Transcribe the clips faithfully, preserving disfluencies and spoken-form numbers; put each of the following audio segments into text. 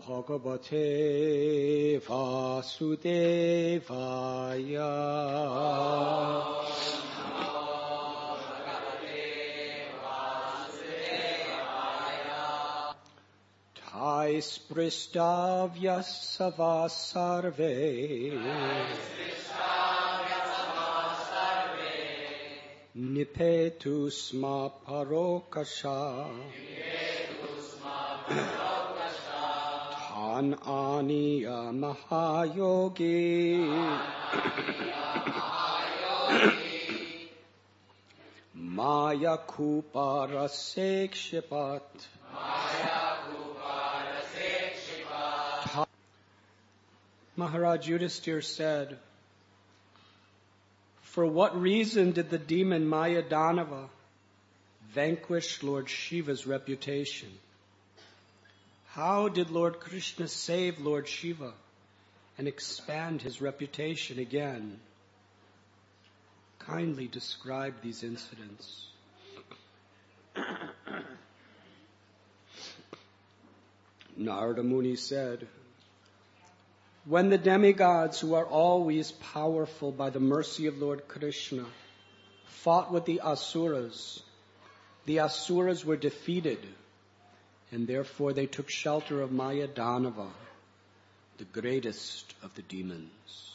Bhagavate Vasudevaya. Thai Spristavya Sava Sarve Nipetu Sma Parokasha Tan Aniya Mahayogi Maya Kupara Sekshipat Maharaj Yudhisthira said, for what reason did the demon Maya Danava vanquish Lord Shiva's reputation? How did Lord Krishna save Lord Shiva and expand his reputation again? Kindly describe these incidents. Narada Muni said, when the demigods, who are always powerful by the mercy of Lord Krishna, fought with the Asuras, the Asuras were defeated, and therefore they took shelter of Maya Danava, the greatest of the demons.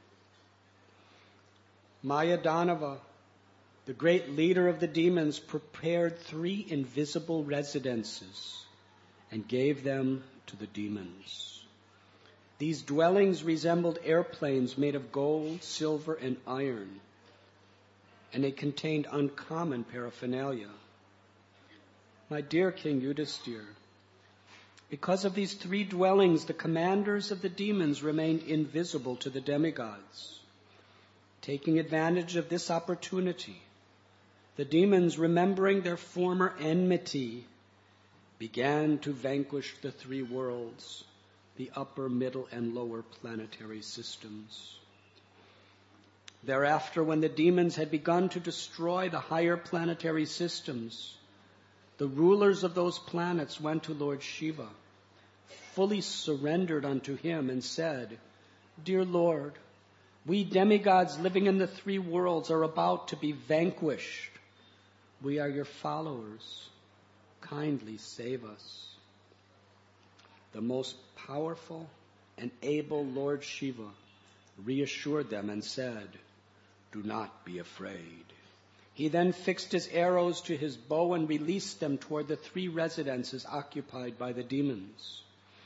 Maya Danava, the great leader of the demons, prepared three invisible residences and gave them to the demons. These dwellings resembled airplanes made of gold, silver, and iron, and they contained uncommon paraphernalia. My dear King Yudhisthira, because of these three dwellings, the commanders of the demons remained invisible to the demigods. Taking advantage of this opportunity, the demons, remembering their former enmity, began to vanquish the three worlds, the upper, middle, and lower planetary systems. Thereafter, when the demons had begun to destroy the higher planetary systems, the rulers of those planets went to Lord Shiva, fully surrendered unto him, and said, dear Lord, we demigods living in the three worlds are about to be vanquished. We are your followers. Kindly save us. The most powerful and able Lord Shiva reassured them and said, do not be afraid. He then fixed his arrows to his bow and released them toward the three residences occupied by the demons.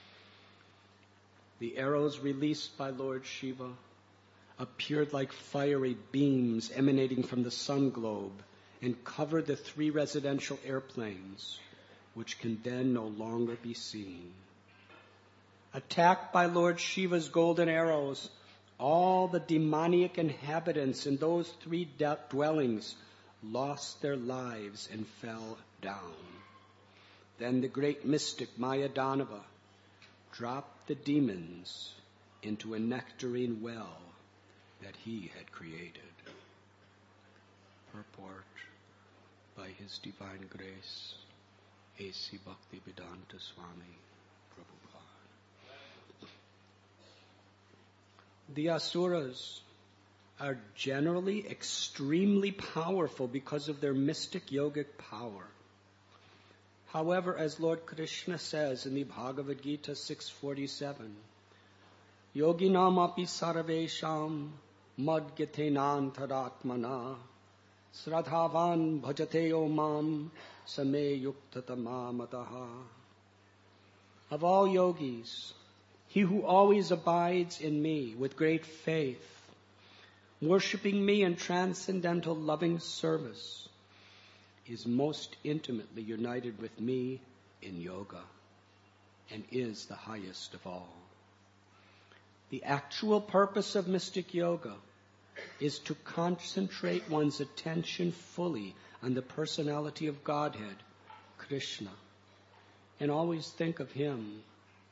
The arrows released by Lord Shiva appeared like fiery beams emanating from the sun globe and covered the three residential airplanes, which can then no longer be seen. Attacked by Lord Shiva's golden arrows, all the demoniac inhabitants in those three de- dwellings lost their lives and fell down. Then the great mystic Maya Danava dropped the demons into a nectarine well that he had created. Purport by His Divine Grace, A C Bhaktivedanta Swami Prabhupada. The Asuras are generally extremely powerful because of their mystic yogic power. However, as Lord Krishna says in the Bhagavad Gita six forty-seven, Yoginam api sarvesham madgyatenantaratmana sradhavan bhajate omam same yuktatamamataha. Of all yogis, he who always abides in me with great faith, worshipping me in transcendental loving service, is most intimately united with me in yoga and is the highest of all. The actual purpose of mystic yoga is to concentrate one's attention fully on the personality of Godhead, Krishna, and always think of him,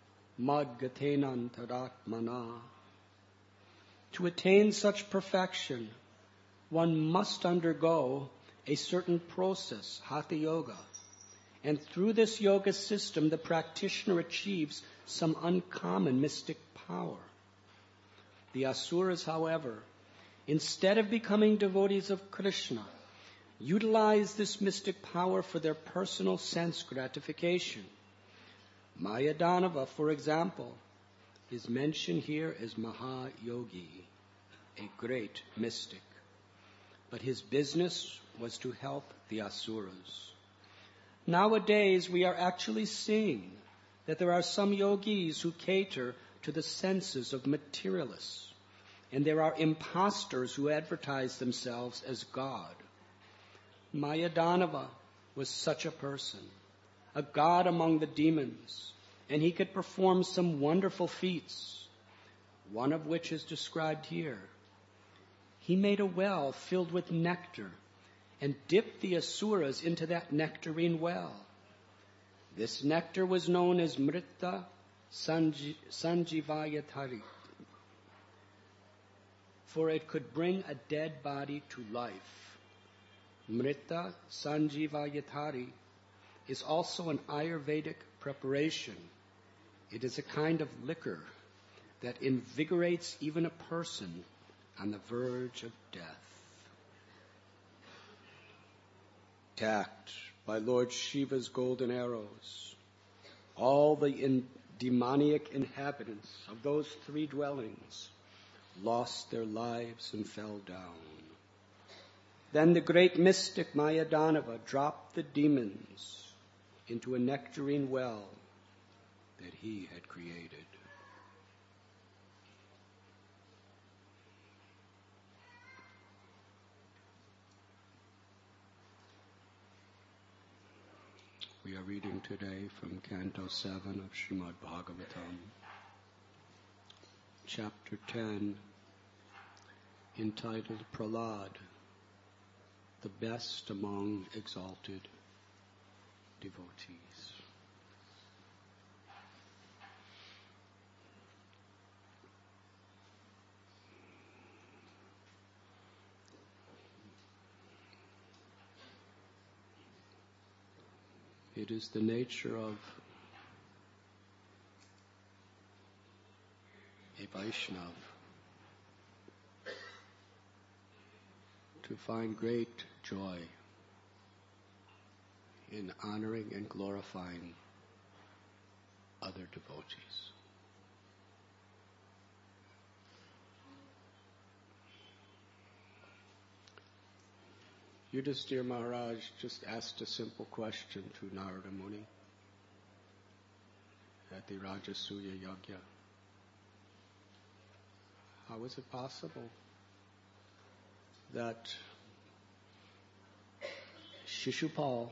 Madgatenantaratmana. To attain such perfection, one must undergo a certain process, Hatha Yoga, And through this yoga system, the practitioner achieves some uncommon mystic power. The asuras, however, instead of becoming devotees of Krishna, utilize this mystic power for their personal sense gratification. Mayadanava, for example, is mentioned here as Mahayogi, a great mystic. But his business was to help the asuras. Nowadays, we are actually seeing that there are some yogis who cater to the senses of materialists, and there are impostors who advertise themselves as God. Mayadanava was such a person, a god among the demons, and he could perform some wonderful feats, one of which is described here. He made a well filled with nectar and dipped the asuras into that nectarine well. This nectar was known as Mrita Sanji, Sanjivayatari, for it could bring a dead body to life. Mrita Sanjivayatari is also an Ayurvedic preparation. It is a kind of liquor that invigorates even a person on the verge of death. Attacked by Lord Shiva's golden arrows, all the in demoniac inhabitants of those three dwellings lost their lives and fell down. Then the great mystic Mayadanava dropped the demons into a nectarine well that he had created. We are reading today from Canto seven of Srimad Bhagavatam, Chapter ten, entitled Prahlad, the best among exalted devotees. It is the nature of a Vaishnav to find great joy in honoring and glorifying other devotees. Yudhisthira Maharaj just asked a simple question to Narada Muni at the Rajasuya Yajna. How is it possible that Shishupal,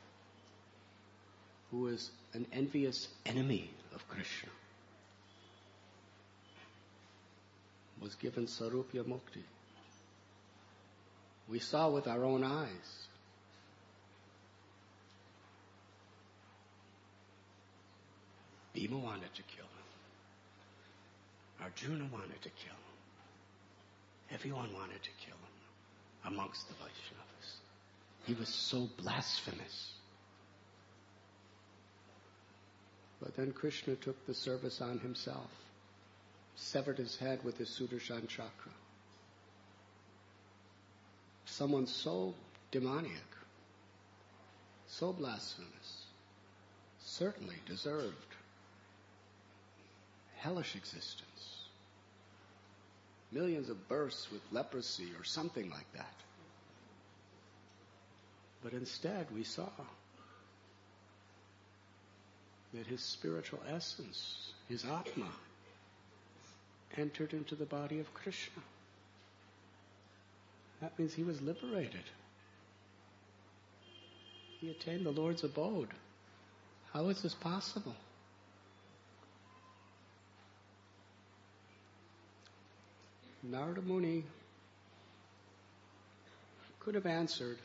who is an envious enemy of Krishna, was given Sarupya Mukti? We saw with our own eyes. Bhima wanted to kill him. Arjuna wanted to kill him. Everyone wanted to kill him amongst the Vaishnavas. He was so blasphemous. But then Krishna took the service on himself, severed his head with his Sudarshan chakra. Someone so demoniac, so blasphemous, certainly deserved hellish existence. Millions of births with leprosy or something like that. But instead we saw that his spiritual essence, his Atma, entered into the body of Krishna. That means he was liberated. He attained the Lord's abode. How is this possible? Narada Muni could have answered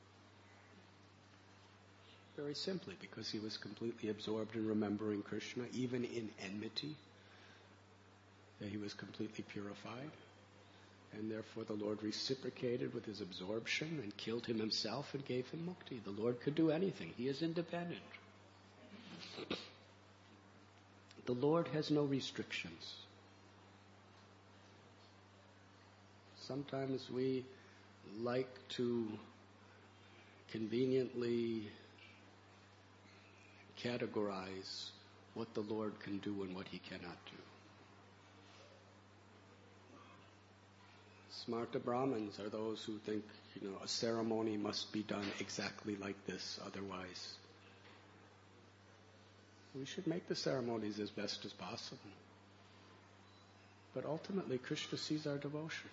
very simply, because he was completely absorbed in remembering Krishna, even in enmity, that he was completely purified. And therefore the Lord reciprocated with his absorption and killed him himself and gave him mukti. The Lord could do anything. He is independent. The Lord has no restrictions. Sometimes we like to conveniently categorize what the Lord can do and what he cannot do. Smarta Brahmins are those who think, you know, a ceremony must be done exactly like this, otherwise. We should make the ceremonies as best as possible. But ultimately, Krishna sees our devotion.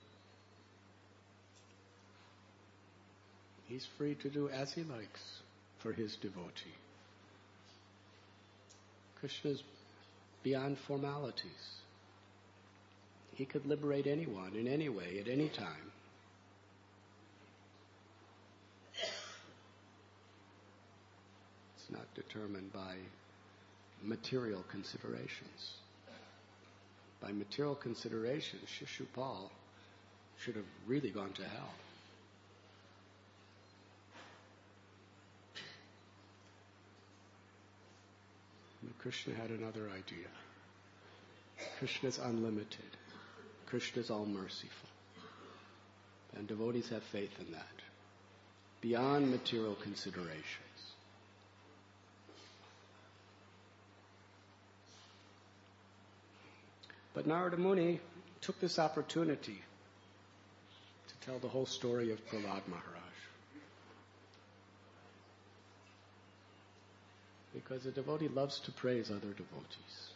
He's free to do as he likes for his devotee. Krishna is beyond formalities. He could liberate anyone in any way, at any time. It's not determined by material considerations. By material considerations, Shishupal should have really gone to hell. But Krishna had another idea. Krishna is unlimited. Krishna is all merciful. And devotees have faith in that. Beyond material considerations. But Narada Muni took this opportunity to tell the whole story of Prahlad Maharaj. Because a devotee loves to praise other devotees.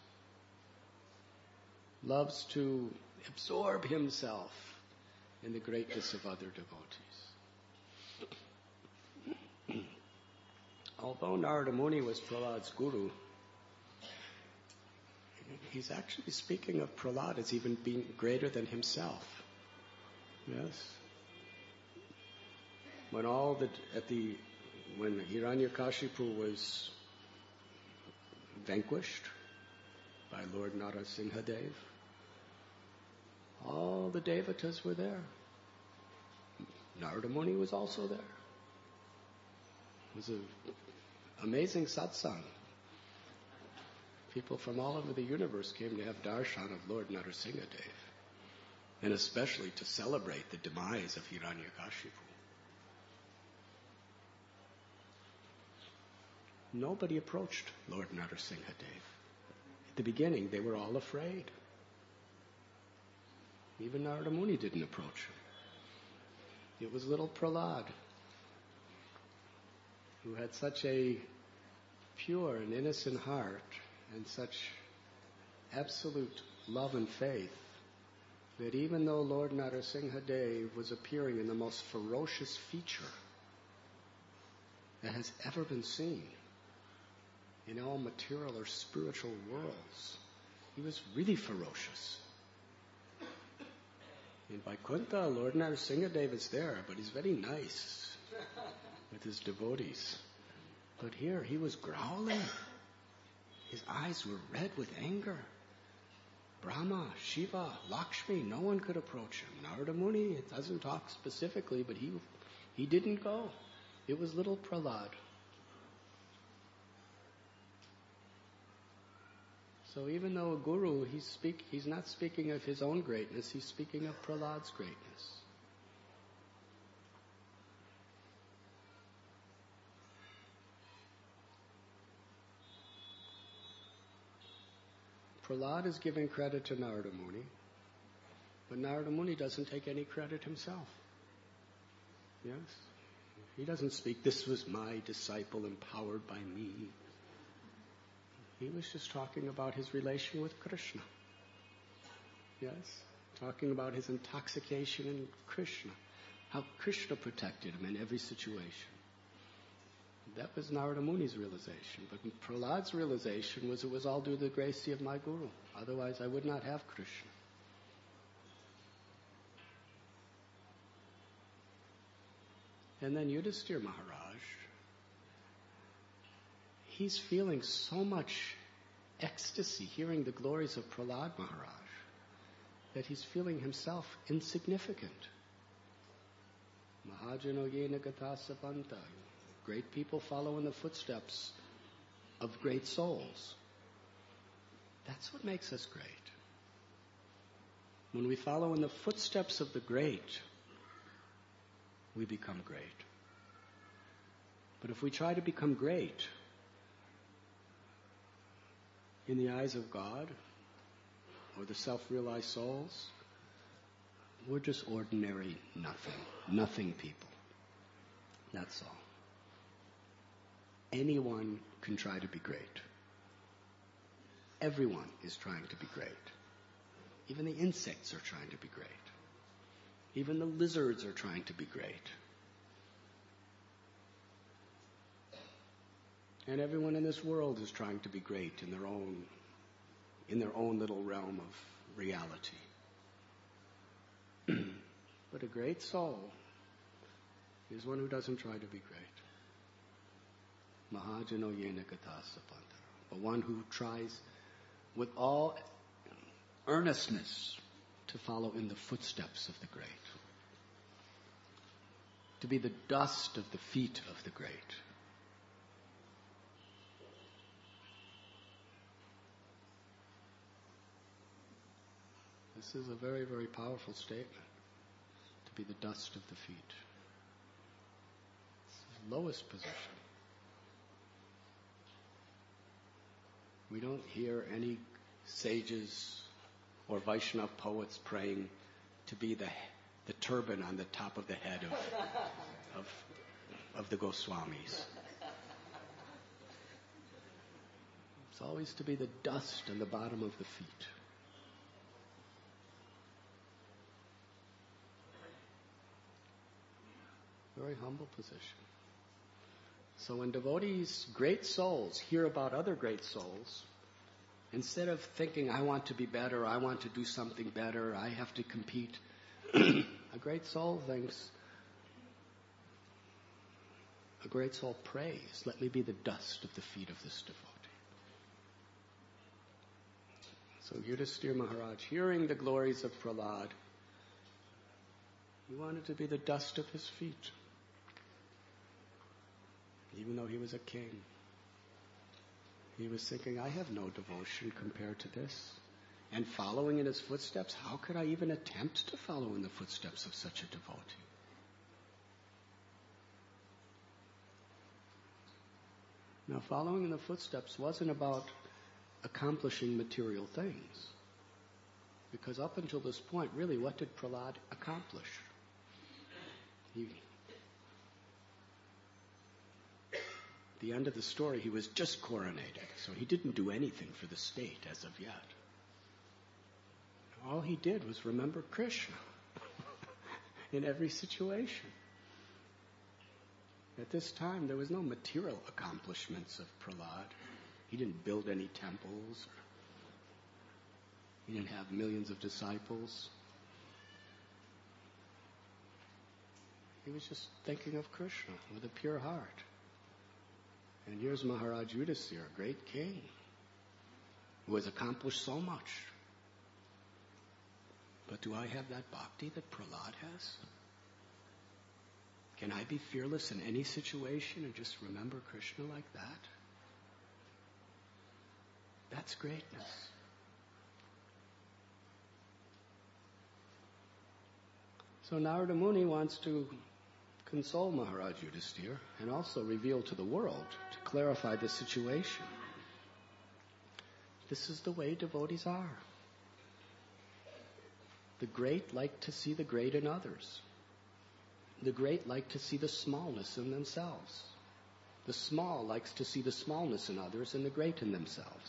Loves to absorb himself in the greatness of other devotees. Although Narada Muni was Prahlad's guru, he's actually speaking of Prahlad as even being greater than himself. Yes? When all the, at the, when Hiranyakashipu was vanquished by Lord Narasimhadev, all the devatas were there. Narada Muni was also there. It was an amazing satsang. People from all over the universe came to have darshan of Lord Narasimhadev, and especially to celebrate the demise of Hiranyakashipu. Nobody approached Lord Narasimhadev. At the beginning, they were all afraid. Even Narada Muni didn't approach him. It was little Prahlad, who had such a pure and innocent heart and such absolute love and faith that even though Lord Narasimhadev was appearing in the most ferocious feature that has ever been seen in all material or spiritual worlds, he was really ferocious. In Vaikuntha, Lord Narasimhadev is there, but he's very nice with his devotees. But here, he was growling. His eyes were red with anger. Brahma, Shiva, Lakshmi, no one could approach him. Narada Muni, it doesn't talk specifically, but he he didn't go. It was little Prahlad. So even though a guru, he's, speak, he's not speaking of his own greatness, he's speaking of Prahlad's greatness. Prahlad is giving credit to Narada Muni, but Narada Muni doesn't take any credit himself. Yes? He doesn't speak, this was my disciple empowered by me. He was just talking about his relation with Krishna. Yes? Talking about his intoxication in Krishna. How Krishna protected him in every situation. That was Narada Muni's realization. But Prahlad's realization was it was all due to the grace of my guru. Otherwise I would not have Krishna. And then Yudhisthira Maharaj, he's feeling so much ecstasy hearing the glories of Prahlad Maharaj that he's feeling himself insignificant. Mahajano yena gata sapanta. Great people follow in the footsteps of great souls. That's what makes us great. When we follow in the footsteps of the great, we become great. But if we try to become great in the eyes of God or the self-realized souls, we're just ordinary nothing, nothing people. That's all. Anyone can try to be great. Everyone is trying to be great. Even the insects are trying to be great. Even the lizards are trying to be great. And everyone in this world is trying to be great in their own, in their own little realm of reality. But a great soul is one who doesn't try to be great. Mahajano yena gata sapantara. But one who tries with all earnestness to follow in the footsteps of the great. To be the dust of the feet of the great. This is a very, very powerful statement. To be the dust of the feet. It's the lowest position. We don't hear any sages or Vaishnava poets praying to be the the turban on the top of the head of of, of the Goswamis. It's always to be the dust on the bottom of the feet. Very humble position. So when devotees, great souls, hear about other great souls, instead of thinking, I want to be better, I want to do something better, I have to compete, a great soul thinks, a great soul prays, let me be the dust of the feet of this devotee. So Yudhisthira Maharaj, hearing the glories of Prahlad, he wanted to be the dust of his feet. Even though he was a king. He was thinking, I have no devotion compared to this. And following in his footsteps, how could I even attempt to follow in the footsteps of such a devotee? Now, following in the footsteps wasn't about accomplishing material things. Because up until this point, really, what did Prahlad accomplish? He the end of the story, he was just coronated, so he didn't do anything for the state as of yet. All he did was remember Krishna in every situation. At this time, there was no material accomplishments of Prahlad. He didn't build any temples. He didn't have millions of disciples. He was just thinking of Krishna with a pure heart. And here's Maharaj Yudhisthira, a great king, who has accomplished so much. But do I have that bhakti that Prahlad has? Can I be fearless in any situation and just remember Krishna like that? That's greatness. So Narada Muni wants to console Maharaj Yudhisthira and also reveal to the world to clarify the situation. This is the way devotees are. The great like to see the great in others. The great like to see the smallness in themselves. The small likes to see the smallness in others and the great in themselves.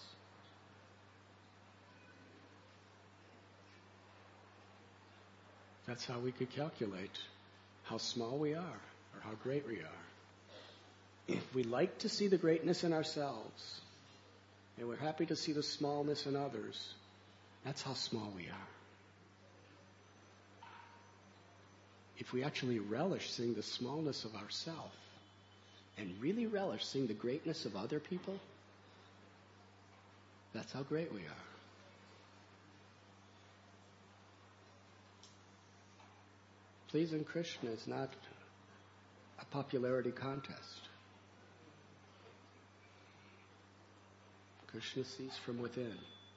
That's how we could calculate how small we are, or how great we are. If we like to see the greatness in ourselves, and we're happy to see the smallness in others, that's how small we are. If we actually relish seeing the smallness of ourselves, and really relish seeing the greatness of other people, that's how great we are. Pleasing Krishna is not a popularity contest. Krishna sees from within.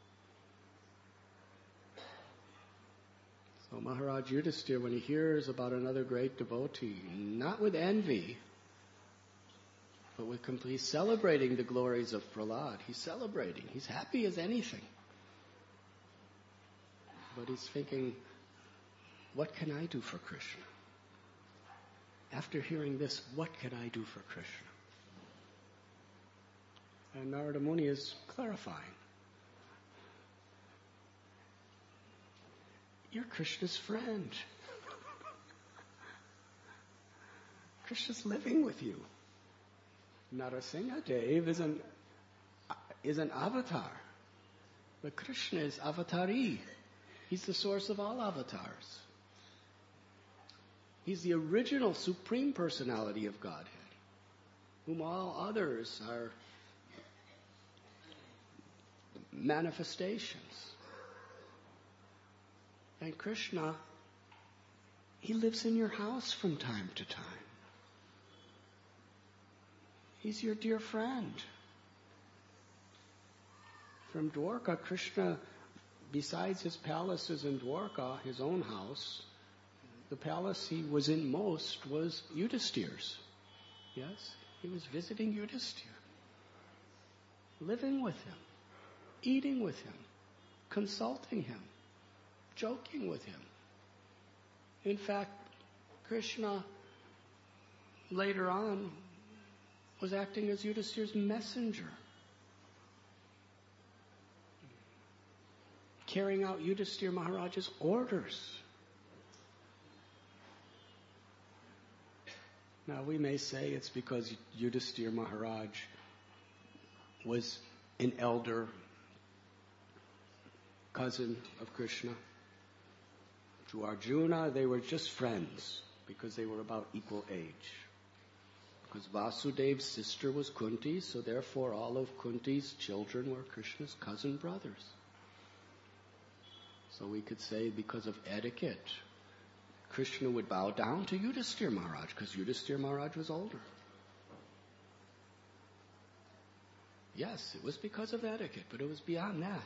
So Maharaj Yudhisthira, when he hears about another great devotee, not with envy, but with complete, he's celebrating the glories of Prahlad. He's celebrating. He's happy as anything. But he's thinking, what can I do for Krishna? After hearing this, what can I do for Krishna? And Narada Muni is clarifying. You're Krishna's friend. Krishna's living with you. Narasimha Dev is an, is an avatar. But Krishna is avatari. He's the source of all avatars. He's the original Supreme Personality of Godhead, whom all others are manifestations. And Krishna, he lives in your house from time to time. He's your dear friend. From Dwarka, Krishna, besides his palaces in Dwarka, his own house, the palace he was in most was Yudhisthira's. Yes, he was visiting Yudhisthira, living with him, eating with him, consulting him, joking with him. In fact, Krishna later on was acting as Yudhisthira's messenger, carrying out Yudhisthira Maharaj's orders. Now we may say it's because Yudhisthira Maharaj was an elder cousin of Krishna. To Arjuna, they were just friends because they were about equal age. Because Vasudev's sister was Kunti, so therefore all of Kunti's children were Krishna's cousin brothers. So we could say because of etiquette, Krishna would bow down to Yudhisthira Maharaj because Yudhisthira Maharaj was older. Yes, it was because of etiquette, but it was beyond that.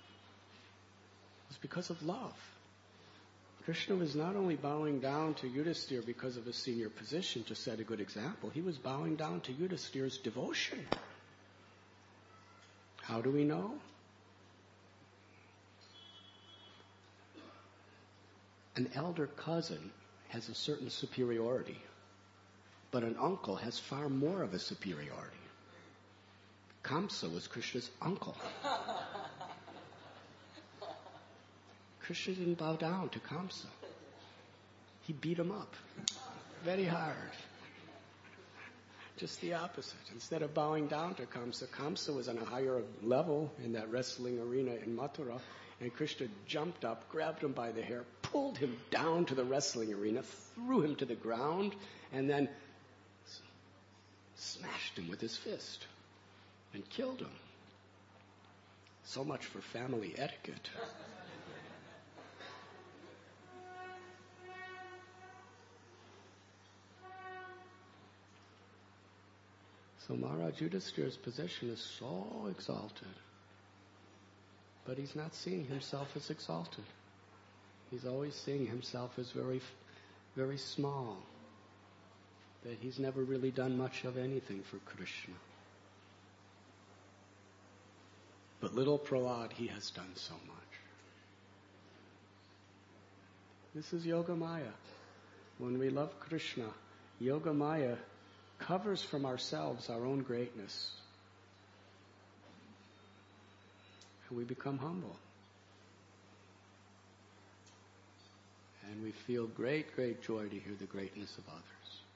It was because of love. Krishna was not only bowing down to Yudhisthira because of his senior position to set a good example, he was bowing down to Yudhisthira's devotion. How do we know? An elder cousin has a certain superiority, but an uncle has far more of a superiority. Kamsa was Krishna's uncle. Krishna didn't bow down to Kamsa. He beat him up very hard. Just the opposite. Instead of bowing down to Kamsa, Kamsa was on a higher level in that wrestling arena in Mathura, and Krishna jumped up, grabbed him by the hair, pulled him down to the wrestling arena, threw him to the ground, and then smashed him with his fist and killed him. So much for family etiquette. So Maharaj Yudhisthira's position is so exalted, but he's not seeing himself as exalted. He's always seeing himself as very, very small, that he's never really done much of anything for Krishna. But little Prahlad, he has done so much. This is Yoga Maya. When we love Krishna, Yoga Maya covers from ourselves our own greatness. And we become humble. And we feel great, great joy to hear the greatness of others.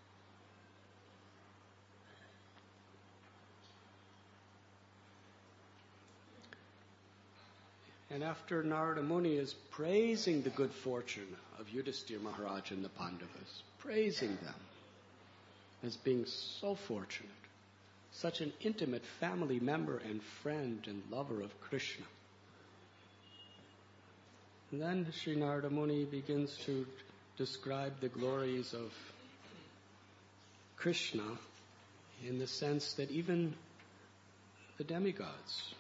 And after Narada Muni is praising the good fortune of Yudhisthira Maharaj and the Pandavas, praising them as being so fortunate, such an intimate family member and friend and lover of Krishna. And then Sri Narada Muni begins to describe the glories of Krishna in the sense that even the demigods,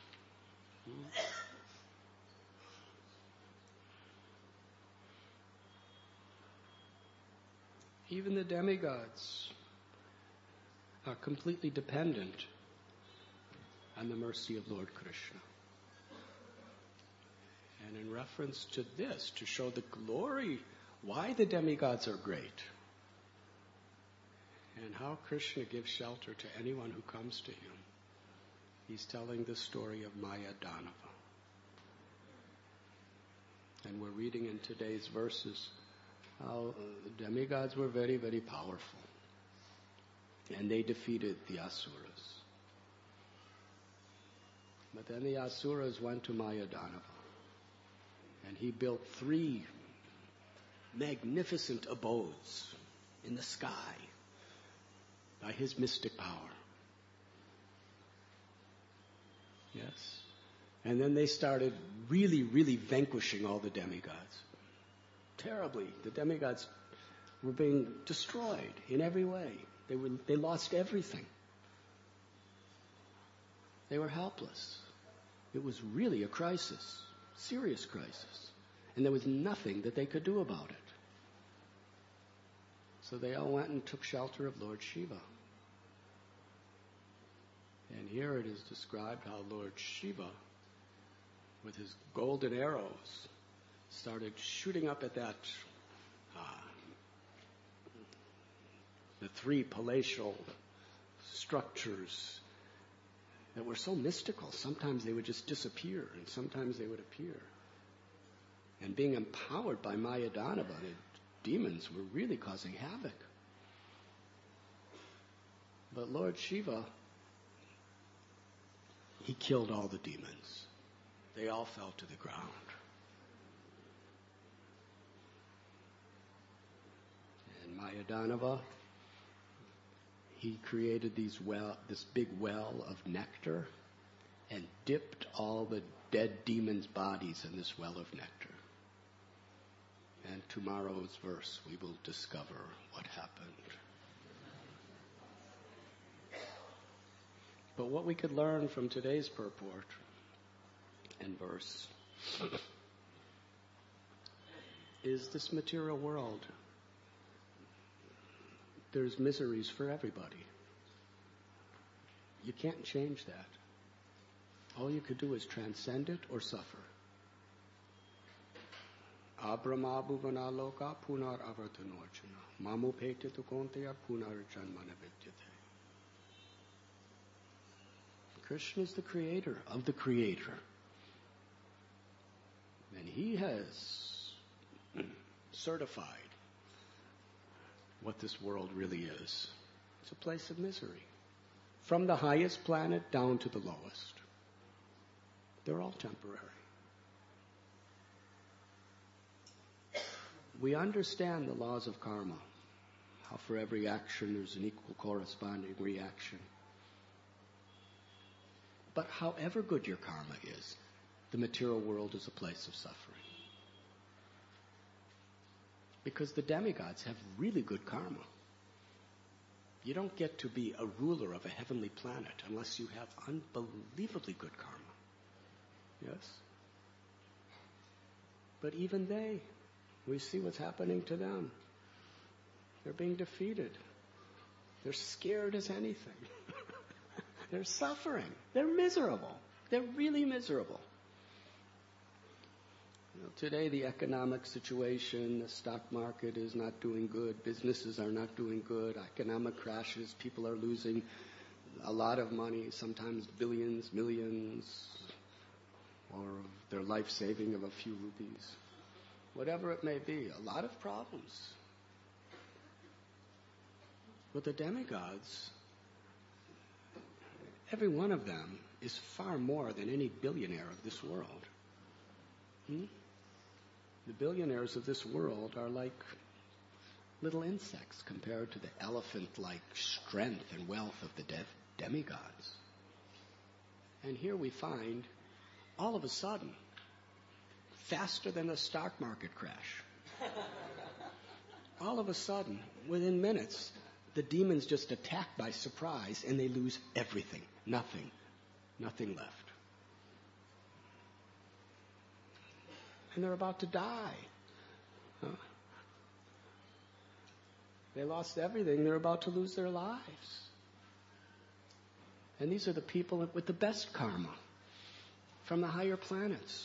even the demigods are completely dependent on the mercy of Lord Krishna. And in reference to this, to show the glory, why the demigods are great, and how Krishna gives shelter to anyone who comes to him, he's telling the story of Maya Danava. And we're reading in today's verses how the demigods were very, very powerful. And they defeated the Asuras. But then the Asuras went to Maya Danava. And he built three magnificent abodes in the sky by his mystic power. Yes? And then they started really, really vanquishing all the demigods. Terribly. The demigods were being destroyed in every way. They were, they lost everything. They were helpless. It was really a crisis. Serious crisis. And there was nothing that they could do about it. So they all went and took shelter of Lord Shiva. And here it is described how Lord Shiva, with his golden arrows, started shooting up at that, uh, the three palatial structures that were so mystical. Sometimes they would just disappear, and sometimes they would appear. And being empowered by Maya Danava, the demons were really causing havoc. But Lord Shiva, he killed all the demons. They all fell to the ground. And Maya Danava, he created these well, this big well of nectar and dipped all the dead demons' bodies in this well of nectar. And tomorrow's verse, we will discover what happened. But what we could learn from today's purport and verse is this material world. There's miseries for everybody. You can't change that. All you could do is transcend it or suffer. Abrahma bhuvana loka punar avartanorjuna mamu petitu konteya punar janmana vidyate. Krishna is the creator of the creator. And he has certified what this world really is. It's a place of misery. From the highest planet down to the lowest. They're all temporary. We understand the laws of karma, how for every action there's an equal corresponding reaction. But however good your karma is, the material world is a place of suffering. Because the demigods have really good karma. You don't get to be a ruler of a heavenly planet unless you have unbelievably good karma. Yes? But even they, we see what's happening to them. They're being defeated. They're scared as anything. They're suffering. They're miserable. They're really miserable. You know, today the economic situation, the stock market is not doing good. Businesses are not doing good. Economic crashes. People are losing a lot of money, sometimes billions, millions, or their life saving of a few rupees. Whatever it may be, a lot of problems. But the demigods, every one of them is far more than any billionaire of this world. Hmm? The billionaires of this world are like little insects compared to the elephant-like strength and wealth of the de- demigods. And here we find, all of a sudden, faster than the stock market crash, all of a sudden, within minutes, the demons just attack by surprise and they lose everything. Nothing. Nothing left. And they're about to die. Huh? They lost everything. They're about to lose their lives. And these are the people with the best karma from the higher planets.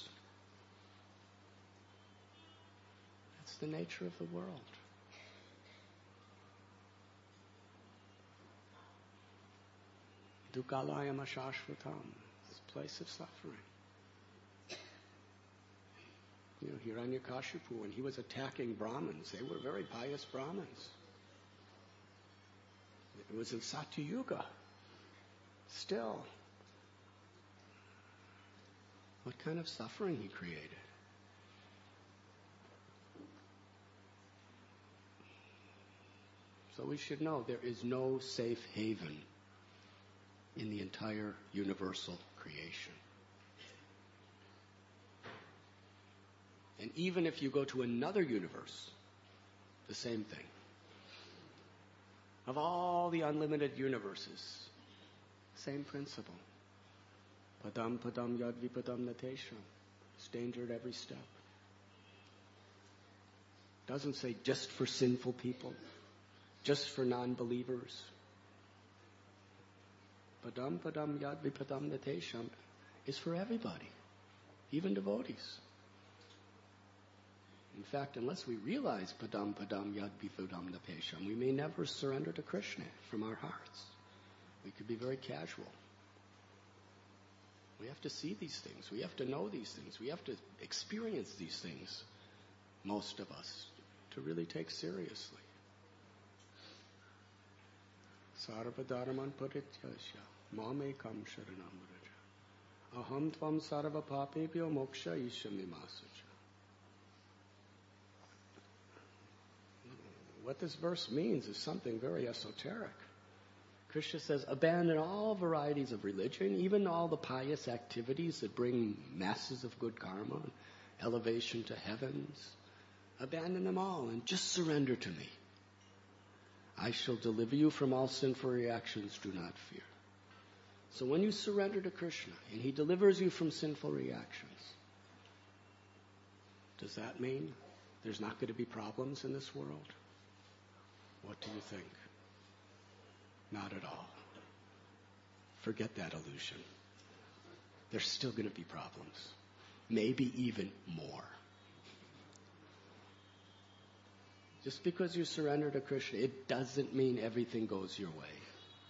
That's the nature of the world. Dukkhalayam ashashvatam. It's a place of suffering. You know, Hiranyakashipu, when he was attacking Brahmins, they were very pious Brahmins. It was in Satyayuga. Still, what kind of suffering he created? So we should know there is no safe haven in the entire universal creation. And even if you go to another universe, the same thing. Of all the unlimited universes, same principle. Padam padam yad vipadam natesham. It's danger at every step. Doesn't say just for sinful people, just for non-believers. Padam padam yad vipadam natesham is for everybody, even devotees. In fact, unless we realize padam padam yad vipadam natesham, we may never surrender to Krishna from our hearts. We could be very casual. We have to see these things. We have to know these things. We have to experience these things, most of us, to really take seriously. Sarva dharman parityasya mamekam sharanam vraja aham tvam sarva papebhyo moksha ishamimasucha. What this verse means is something very esoteric. Krishna says, abandon all varieties of religion, even all the pious activities that bring masses of good karma, elevation to heavens. Abandon them all and just surrender to me. I shall deliver you from all sinful reactions, do not fear. So when you surrender to Krishna and he delivers you from sinful reactions, does that mean there's not going to be problems in this world? What do you think? Not at all. Forget that illusion. There's still going to be problems. Maybe even more. Just because you surrender to Krishna, it doesn't mean everything goes your way.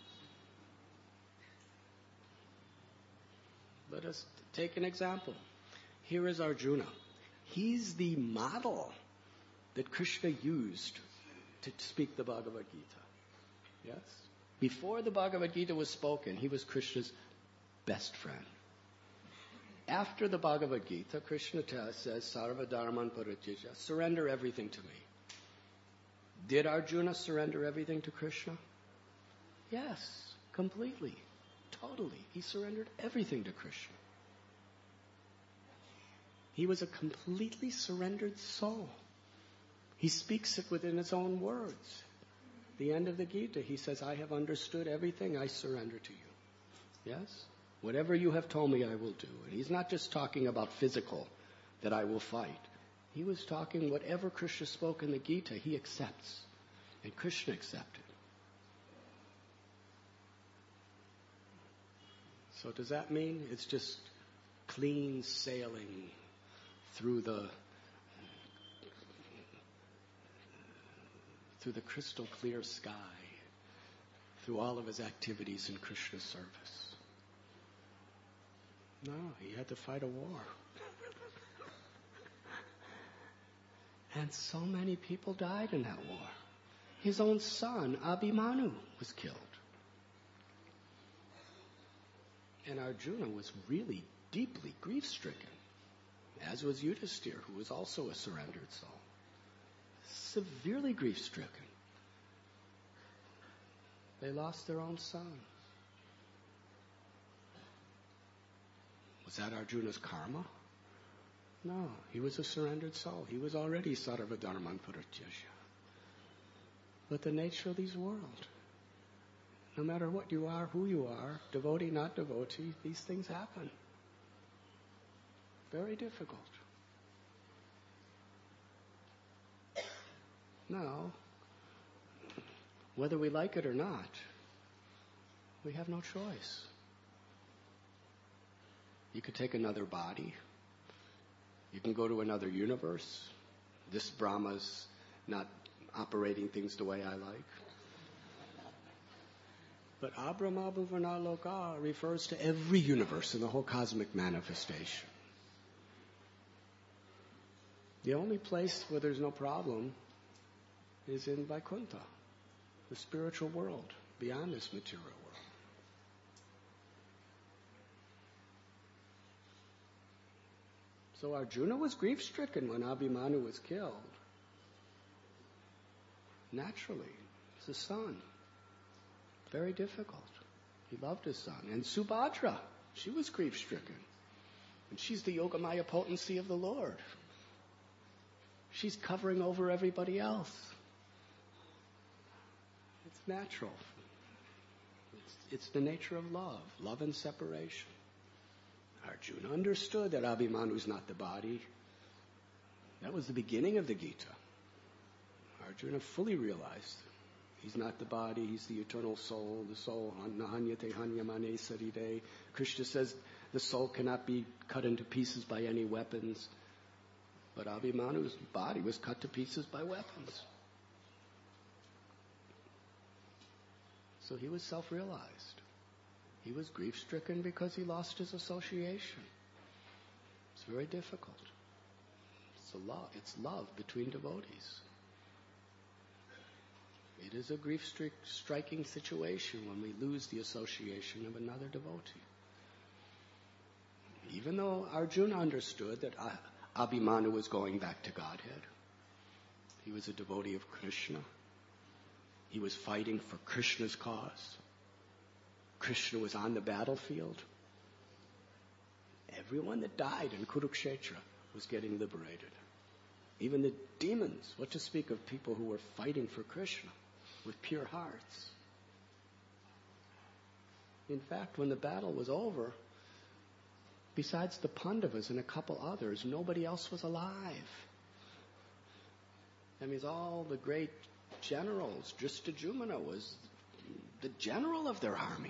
Let us take an example. Here is Arjuna. He's the model that Krishna used to speak the Bhagavad Gita. Yes? Before the Bhagavad Gita was spoken, he was Krishna's best friend. After the Bhagavad Gita, Krishna says, Sarva dharman parityasya, surrender everything to me. Did Arjuna surrender everything to Krishna? Yes, completely, totally. He surrendered everything to Krishna. He was a completely surrendered soul. He speaks it within his own words. The end of the Gita, he says, I have understood everything, I surrender to you. Yes? Whatever you have told me, I will do. And he's not just talking about physical, that I will fight. He was talking whatever Krishna spoke in the Gita, he accepts. And Krishna accepted. So does that mean it's just clean sailing through the through the crystal clear sky, through all of his activities in Krishna's service? No, he had to fight a war. And so many people died in that war. His own son, Abhimanyu, was killed. And Arjuna was really deeply grief-stricken, as was Yudhisthira, who was also a surrendered soul. Severely grief-stricken. They lost their own son. Was that Arjuna's karma? No, he was a surrendered soul. He was already Sarva Dharman Parityasya. but the nature of these world. No matter what you are, who you are, devotee, not devotee, these things happen. Very difficult. Now, whether we like it or not, we have no choice. You could take another body. You can go to another universe. This Brahma's not operating things the way I like. But Abrahmabhuvanaloka refers to every universe in the whole cosmic manifestation. The only place where there's no problem is in Vaikuntha, the spiritual world, beyond this material world. So Arjuna was grief-stricken when Abhimanyu was killed. Naturally, it's his son. Very difficult. He loved his son. And Subhadra, she was grief-stricken. And she's the Yogamaya potency of the Lord. She's covering over everybody else. It's natural. It's, it's the nature of love, love and separation. Arjuna understood that Abhimanyu is not the body. That was the beginning of the Gita. Arjuna fully realized he's not the body, he's the eternal soul, the soul, nahanyate hanyamane saride. Krishna says the soul cannot be cut into pieces by any weapons. But Abhimanyu's body was cut to pieces by weapons. So he was self-realized. He was grief-stricken because he lost his association. It's very difficult. It's a love, it's love between devotees. It is a grief-striking situation when we lose the association of another devotee. Even though Arjuna understood that Abhimanyu was going back to Godhead, he was a devotee of Krishna. He was fighting for Krishna's cause. Krishna was on the battlefield. Everyone that died in Kurukshetra was getting liberated. Even the demons, what to speak of people who were fighting for Krishna with pure hearts. In fact, when the battle was over, besides the Pandavas and a couple others, nobody else was alive. That means all the great generals, Drishtajumna was the general of their army.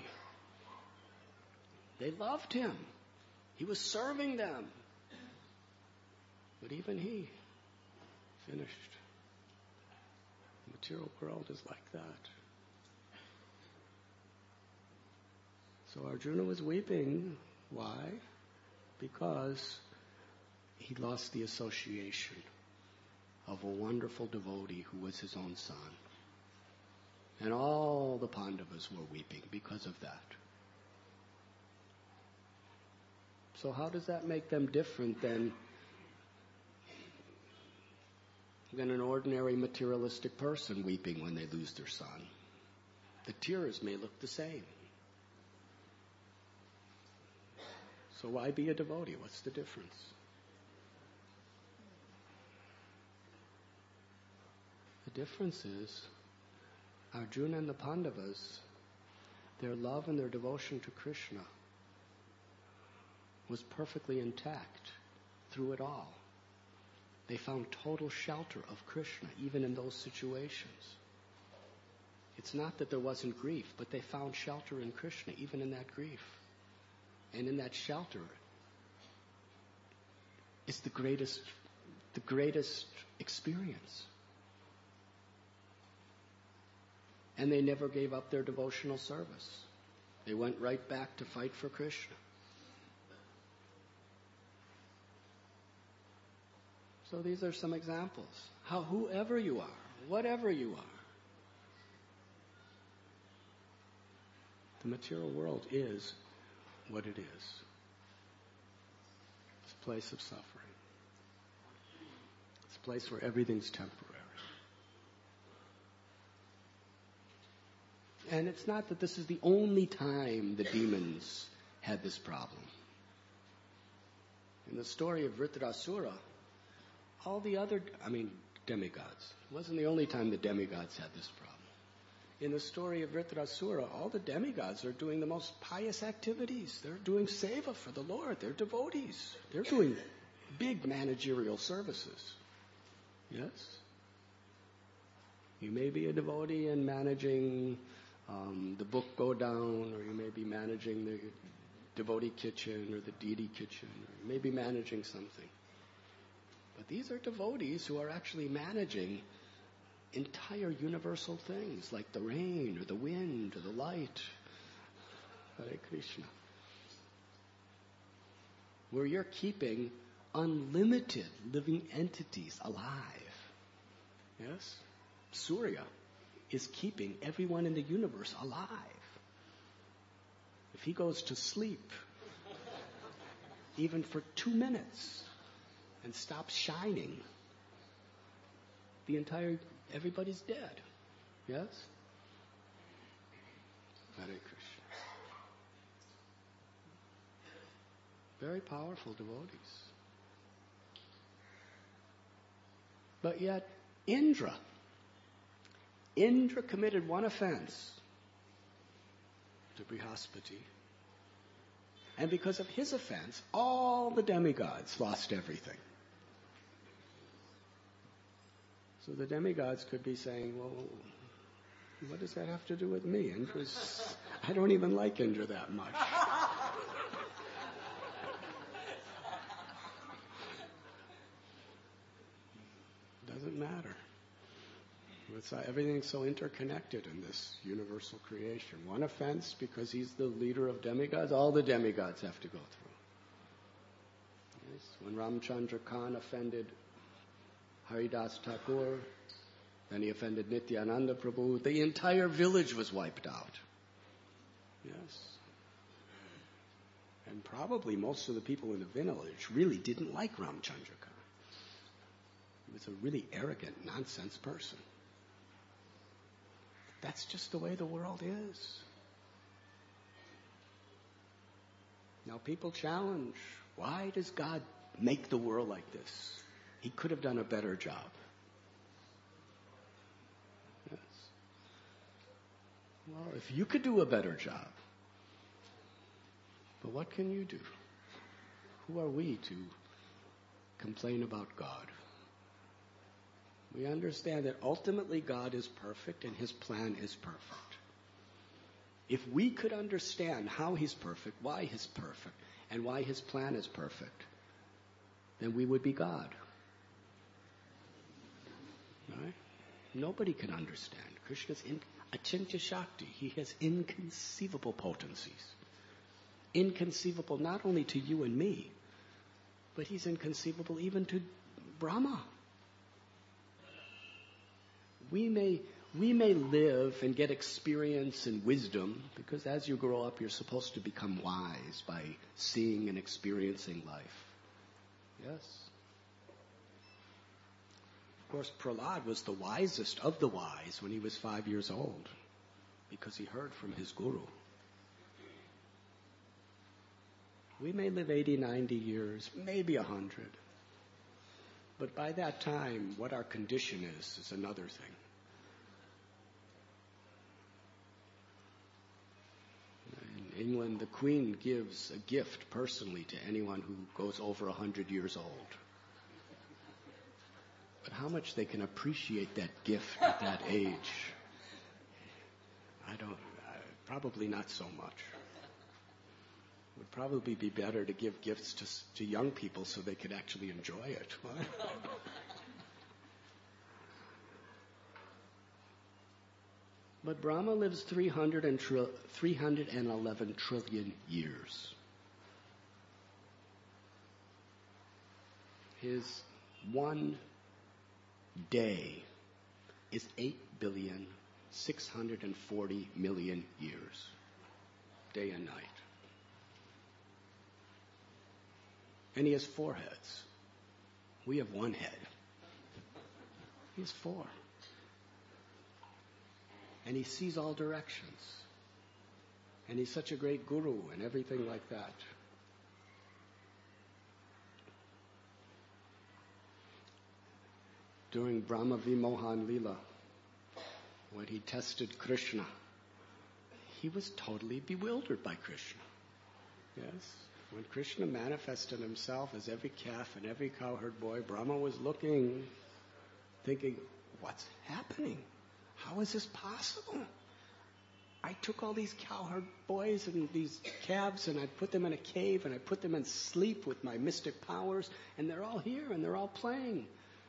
They loved him. He was serving them. But even he finished. The material world is like that. So Arjuna was weeping. Why? Because he lost the association of a wonderful devotee who was his own son. And all the Pandavas were weeping because of that. So how does that make them different than, than an ordinary materialistic person weeping when they lose their son? The tears may look the same. So why be a devotee? What's the difference? The difference is Arjuna and the Pandavas, their love and their devotion to Krishna was perfectly intact through it all. They found total shelter of Krishna even in those situations. It's not that there wasn't grief, but they found shelter in Krishna even in that grief. And in that shelter is the greatest, the greatest experience. And they never gave up their devotional service. They went right back to fight for Krishna. So these are some examples. How whoever you are, whatever you are, the material world is what it is. It's a place of suffering. It's a place where everything's temporary. And it's not that this is the only time the demons had this problem. In the story of Vritrasura, all the other, I mean, demigods. It wasn't the only time the demigods had this problem. In the story of Vritrasura, all the demigods are doing the most pious activities. They're doing seva for the Lord. They're devotees. They're doing big managerial services. Yes? You may be a devotee and managing um, the book go down, or you may be managing the devotee kitchen or the deity kitchen, or you may be managing something. But these are devotees who are actually managing entire universal things like the rain or the wind or the light. Hare Krishna. Where you're keeping unlimited living entities alive. Yes? Surya is keeping everyone in the universe alive. If he goes to sleep, even for two minutes, and stops shining, the entire, everybody's dead. Yes? Hare Krishna. Very powerful devotees. But yet, Indra, Indra committed one offense to Brihaspati. And because of his offense, all the demigods lost everything. So the demigods could be saying, well, what does that have to do with me? Indra's, I don't even like Indra that much. Doesn't matter. It's, uh, everything's so interconnected in this universal creation. One offense, because he's the leader of demigods, all the demigods have to go through. Yes? When Ramchandra Khan offended Haridas Thakur, then he offended Nityananda Prabhu, the entire village was wiped out. Yes. And probably most of the people in the village really didn't like Ramchandra Khan. He was a really arrogant, nonsense person. That's just the way the world is. Now people challenge, why does God make the world like this? He could have done a better job. Yes. Well, if you could do a better job, but what can you do? Who are we to complain about God? We understand that ultimately God is perfect and His plan is perfect. If we could understand how He's perfect, why He's perfect, and why His plan is perfect, then we would be God. Right? Nobody can understand. Krishna's in Achintya Shakti. He has inconceivable potencies. Inconceivable not only to you and me, but He's inconceivable even to Brahma. We may, we may live and get experience and wisdom, because as you grow up, you're supposed to become wise by seeing and experiencing life. Yes. Of course, Prahlad was the wisest of the wise when he was five years old, because he heard from his guru. We may live eighty, ninety years, maybe a hundred. But by that time, what our condition is, is another thing. In England, the Queen gives a gift personally to anyone who goes over a hundred years old. But how much they can appreciate that gift at that age, I don't, uh, probably not so much. It would probably be better to give gifts to, to young people so they could actually enjoy it. But Brahma lives three hundred eleven trillion years. His one day is eight billion six hundred forty million years, day and night. And he has four heads. We have one head. He has four. And he sees all directions. And he's such a great guru and everything like that. during Brahma Vimohan Leela, when he tested Krishna, he was totally bewildered by Krishna. Yes? When Krishna manifested himself as every calf and every cowherd boy, Brahma was looking, thinking, what's happening? How is this possible? I took all these cowherd boys and these calves and I put them in a cave and I put them in sleep with my mystic powers, and they're all here and they're all playing.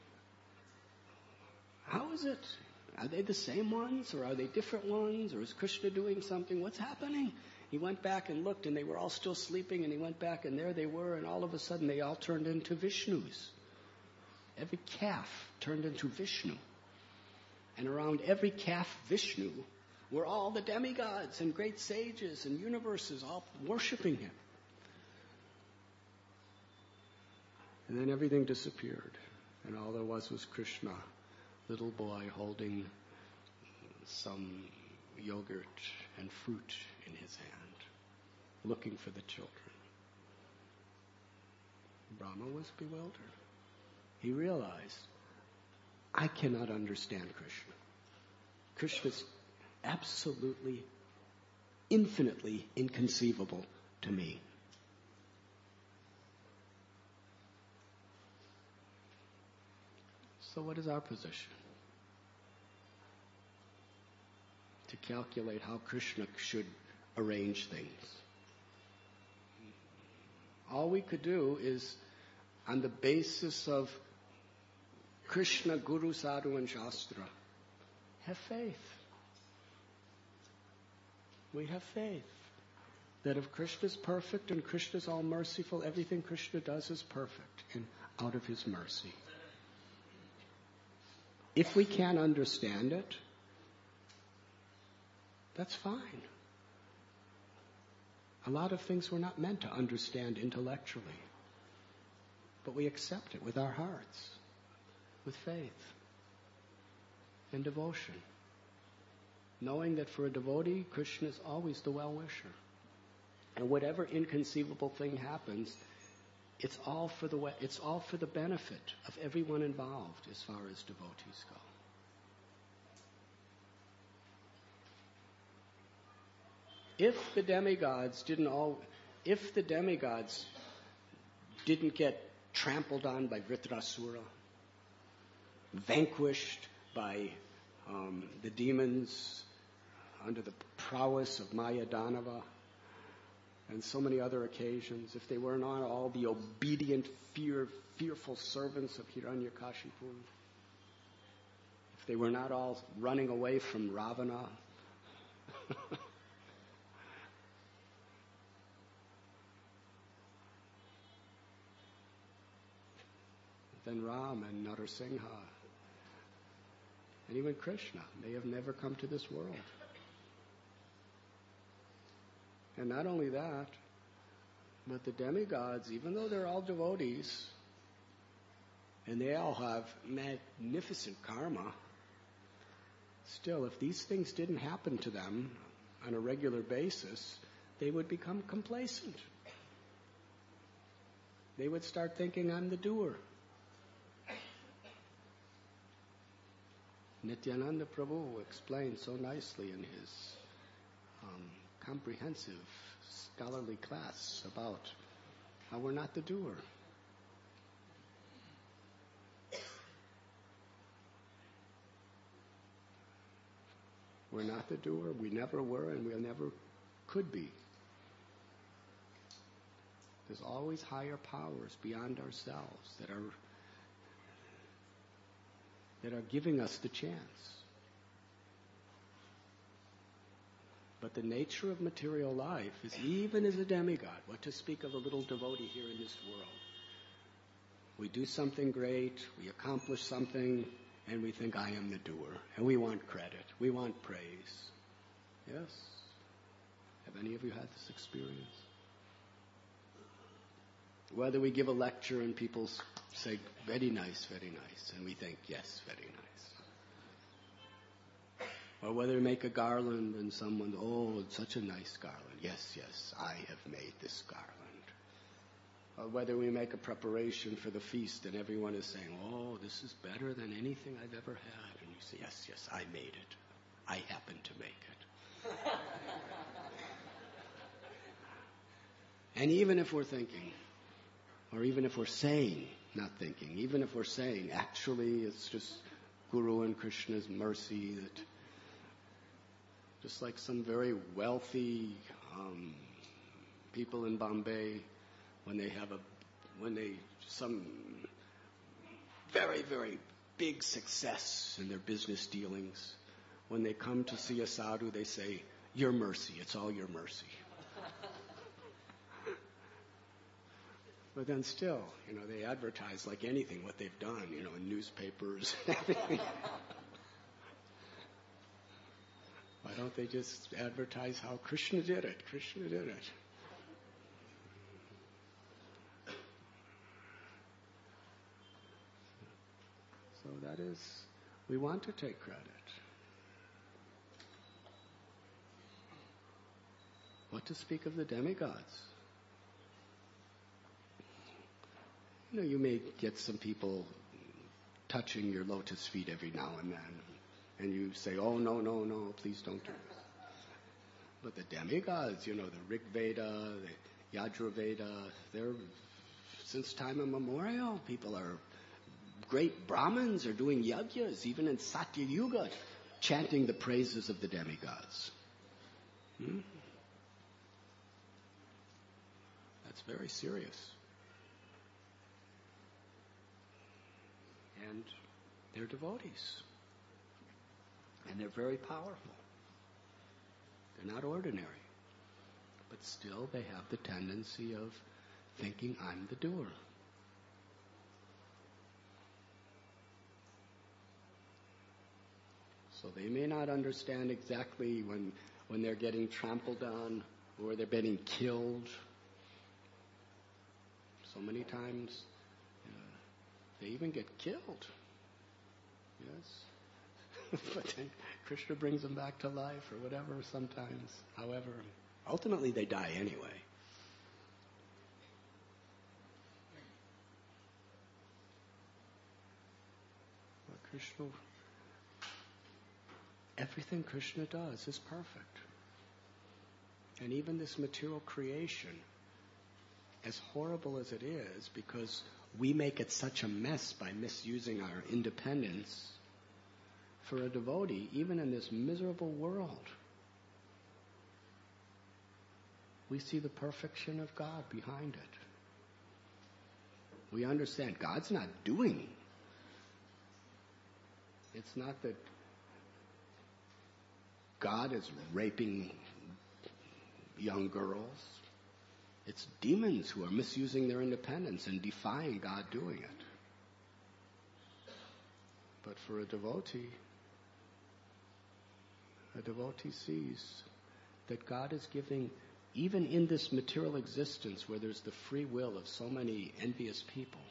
How is it? Are they the same ones, or are they different ones, or is Krishna doing something? What's happening? He went back and looked, and they were all still sleeping, and he went back, and there they were, and all of a sudden they all turned into Vishnus. Every calf turned into Vishnu. And around every calf Vishnu were all the demigods and great sages and universes all worshiping him. And then everything disappeared, and all there was was Krishna, little boy holding some yogurt and fruit in his hand, looking for the children. Brahma was bewildered. He realized, I cannot understand Krishna. Krishna's absolutely, infinitely inconceivable to me. So what is our position? To calculate how Krishna should arrange things. All we could do is, on the basis of Krishna, Guru, Sadhu, and Shastra, have faith. We have faith that if Krishna is perfect and Krishna is all merciful, everything Krishna does is perfect and out of his mercy. If we can't understand it, that's fine. A lot of things we're not meant to understand intellectually, but we accept it with our hearts, with faith and devotion, knowing that for a devotee, Krishna is always the well-wisher. And whatever inconceivable thing happens, it's all for the way, it's all for the benefit of everyone involved as far as devotees go. If the demigods didn't all, if the demigods didn't get trampled on by Vritrasura, vanquished by um, the demons under the prowess of Maya Danava, and so many other occasions, if they were not all the obedient, fear, fearful servants of Hiranyakashipu, if they were not all running away from Ravana, then Ram and Narasimha, and even Krishna, may have never come to this world. And not only that, but the demigods, even though they're all devotees, and they all have magnificent karma, still, if these things didn't happen to them on a regular basis, they would become complacent. They would start thinking, I'm the doer. Nityananda Prabhu explained so nicely in his um, comprehensive scholarly class about how we're not the doer. We're not the doer, we never were, and we never could be. There's always higher powers beyond ourselves that are that are giving us the chance. But the nature of material life is, even as a demigod, what to speak of a little devotee here in this world. We do something great, we accomplish something, and we think, I am the doer. And we want credit, we want praise. Yes? Have any of you had this experience? Whether we give a lecture and people say, very nice, very nice, and we think, yes, very nice. Or whether we make a garland and someone, oh, it's such a nice garland. Yes, yes, I have made this garland. or whether we make a preparation for the feast and everyone is saying, oh, this is better than anything I've ever had. And you say, yes, yes, I made it. I happen to make it. And even if we're thinking, or even if we're saying, not thinking, even if we're saying, actually it's just Guru and Krishna's mercy that just like some very wealthy um, people in Bombay, when they have a, when they, some very, very big success in their business dealings, when they come to see a sadhu, they say, your mercy, it's all your mercy. But then still, you know, they advertise like anything what they've done, you know, in newspapers and everything. Why don't they just advertise how Krishna did it? Krishna did it. So that is, we want to take credit. What to speak of the demigods? You know, you may get some people touching your lotus feet every now and then, and you say, oh, no, no, no, please don't do this. But the demigods, you know, the Rig Veda, the Yajurveda, they're, since time immemorial, people are, great Brahmins are doing yajnas, even in Satya Yuga, chanting the praises of the demigods. Hmm? That's very serious. And they're devotees. And they're very powerful. They're not ordinary. But still they have the tendency of thinking, I'm the doer. So they may not understand exactly when, when they're getting trampled on or they're getting killed. So many times they even get killed. Yes. But then Krishna brings them back to life or whatever sometimes. However, ultimately they die anyway. But Krishna, everything Krishna does is perfect. And even this material creation, as horrible as it is, because we make it such a mess by misusing our independence, for a devotee, even in this miserable world, we see the perfection of God behind it. We understand God's not doing. It's not that God is raping young girls. It's demons who are misusing their independence and defying God doing it. But for a devotee, a devotee sees that God is giving, even in this material existence where there's the free will of so many envious people,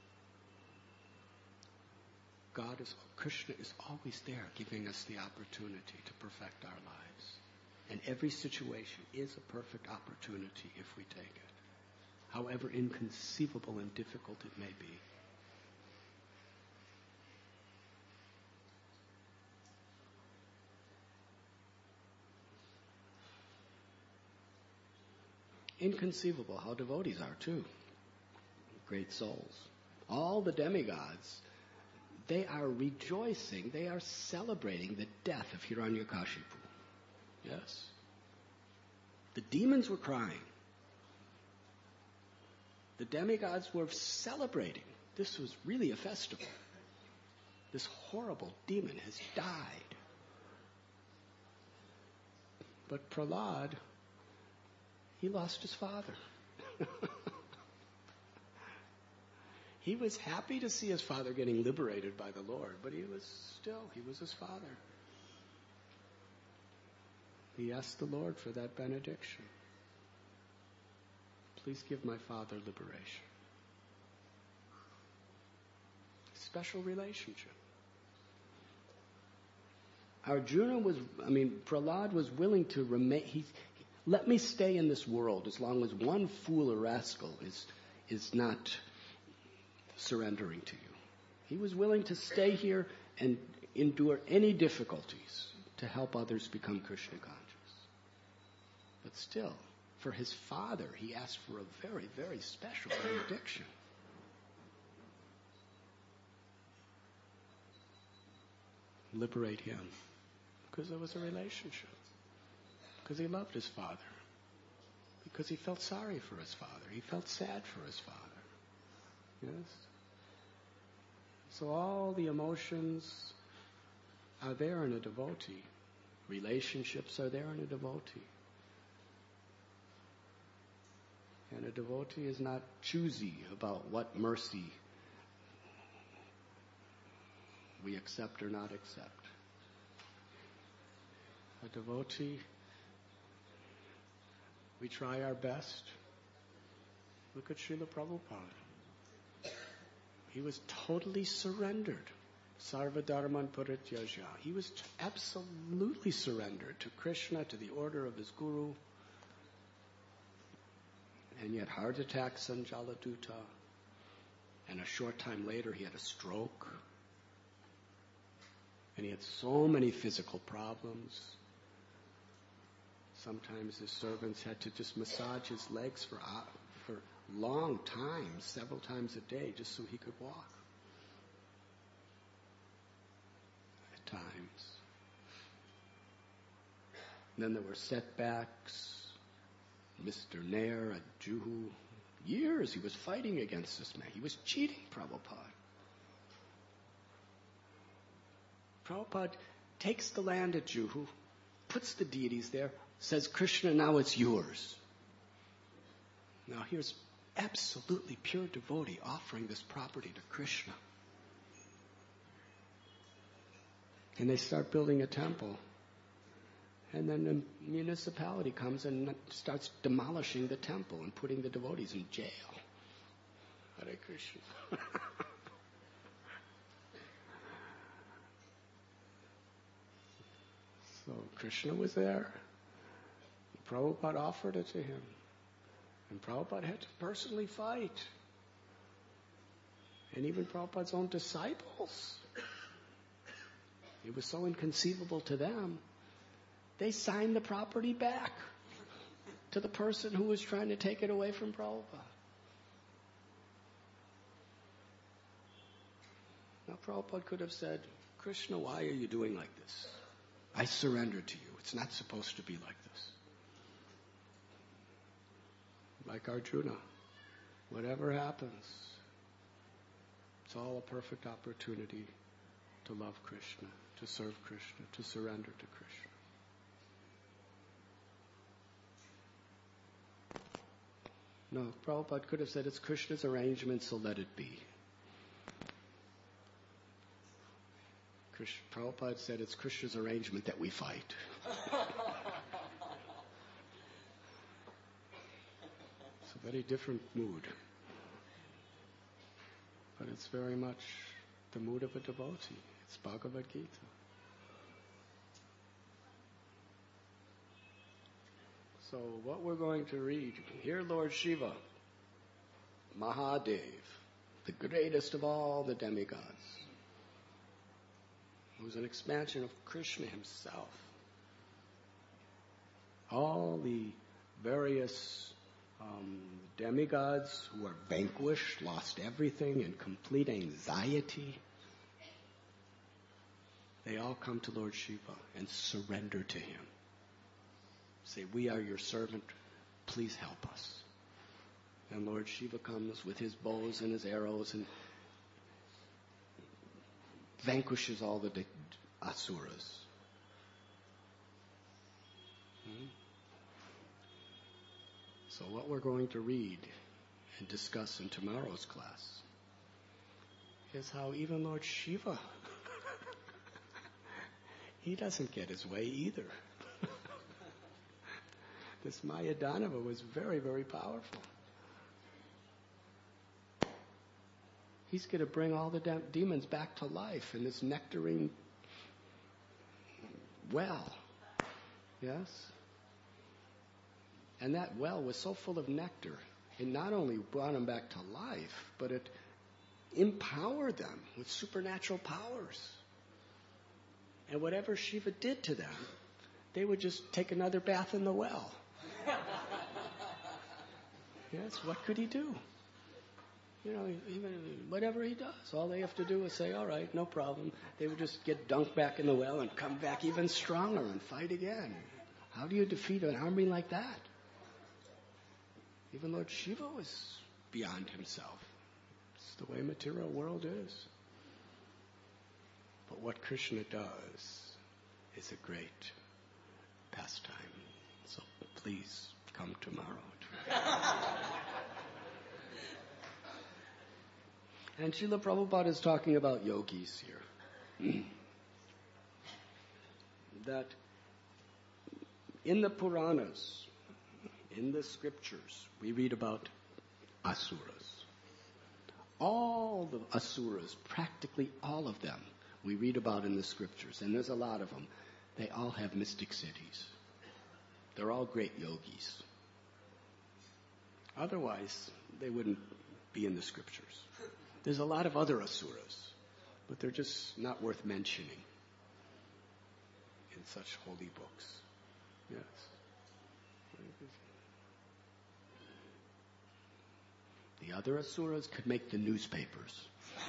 God is, Krishna is always there giving us the opportunity to perfect our lives. And every situation is a perfect opportunity if we take it, however inconceivable and difficult it may be. Inconceivable how devotees are too. Great souls. All the demigods, they are rejoicing, they are celebrating the death of Hiranyakashipu. Yes. The demons were crying. The demigods were celebrating. This was really a festival. This horrible demon has died. But Prahlad, he lost his father. He was happy to see his father getting liberated by the Lord, but he was still, he was his father. He asked the Lord for that benediction. Please give my father liberation. Special relationship. Arjuna was, I mean, Prahlad was willing to remain, he, let me stay in this world as long as one fool or rascal is, is not surrendering to you. He was willing to stay here and endure any difficulties to help others become Krishna conscious. But still, for his father, he asked for a very, very special benediction. Liberate him. Because there was a relationship. Because he loved his father. Because he felt sorry for his father. He felt sad for his father. Yes? So all the emotions are there in a devotee. Relationships are there in a devotee. And a devotee is not choosy about what mercy we accept or not accept. A devotee, we try our best. Look at Srila Prabhupada. He was totally surrendered. Sarva dharman parityaja. He was t- absolutely surrendered to Krishna, to the order of his guru. And yet heart attack Sanjaladuta. And a short time later he had a stroke. And he had so many physical problems. Sometimes his servants had to just massage his legs for uh, for long times, several times a day, just so he could walk. At times. And then there were setbacks. Mister Nair at Juhu, years he was fighting against this man. He was cheating Prabhupada. Prabhupada takes the land at Juhu, puts the deities there, says, Krishna, now it's yours. Now here's absolutely pure devotee offering this property to Krishna. And they start building a temple. And then the municipality comes and starts demolishing the temple and putting the devotees in jail. Hare Krishna. So Krishna was there. Prabhupada offered it to him. And Prabhupada had to personally fight. And even Prabhupada's own disciples. It was so inconceivable to them. They signed the property back to the person who was trying to take it away from Prabhupada. Now Prabhupada could have said, Krishna, why are you doing like this? I surrender to you. It's not supposed to be like this. Like Arjuna, whatever happens, it's all a perfect opportunity to love Krishna, to serve Krishna, to surrender to Krishna. No, Prabhupada could have said, it's Krishna's arrangement, so let it be. Krishna, Prabhupada said, it's Krishna's arrangement that we fight. It's a very different mood. But it's very much the mood of a devotee. It's Bhagavad Gita. So what we're going to read, here Lord Shiva, Mahadev, the greatest of all the demigods, who's an expansion of Krishna himself. All the various um, demigods who are vanquished, lost everything, in complete anxiety, they all come to Lord Shiva and surrender to him. Say, we are your servant, please help us. And Lord Shiva comes with his bows and his arrows and vanquishes all the asuras. Hmm? So what we're going to read and discuss in tomorrow's class is how even Lord Shiva, he doesn't get his way either. This Mayadanava was very, very powerful. He's going to bring all the de- demons back to life in this nectarine well. Yes? And that well was so full of nectar, it not only brought them back to life, but it empowered them with supernatural powers. And whatever Shiva did to them, they would just take another bath in the well. Yes, what could he do? You know, even whatever he does, all they have to do is say, all right, no problem. They would just get dunked back in the well and come back even stronger and fight again. How do you defeat an army like that? Even Lord Shiva was beyond himself. It's the way material world is. But what Krishna does is a great pastime. So please come tomorrow. And Srila Prabhupada is talking about yogis here. That in the Puranas, in the scriptures, we read about asuras. All the asuras, practically all of them, we read about in the scriptures, and there's a lot of them. They all have mystic cities. They're all great yogis. Otherwise, they wouldn't be in the scriptures. There's a lot of other asuras, but they're just not worth mentioning in such holy books. Yes. The other asuras could make the newspapers.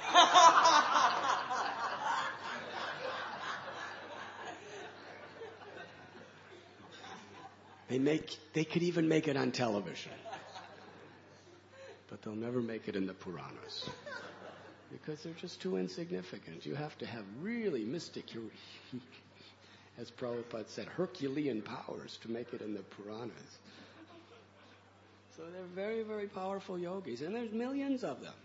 They make, they could even make it on television. But they'll never make it in the Puranas. Because they're just too insignificant. You have to have really mystic, as Prabhupada said, Herculean powers to make it in the Puranas. So they're very, very powerful yogis. And there's millions of them.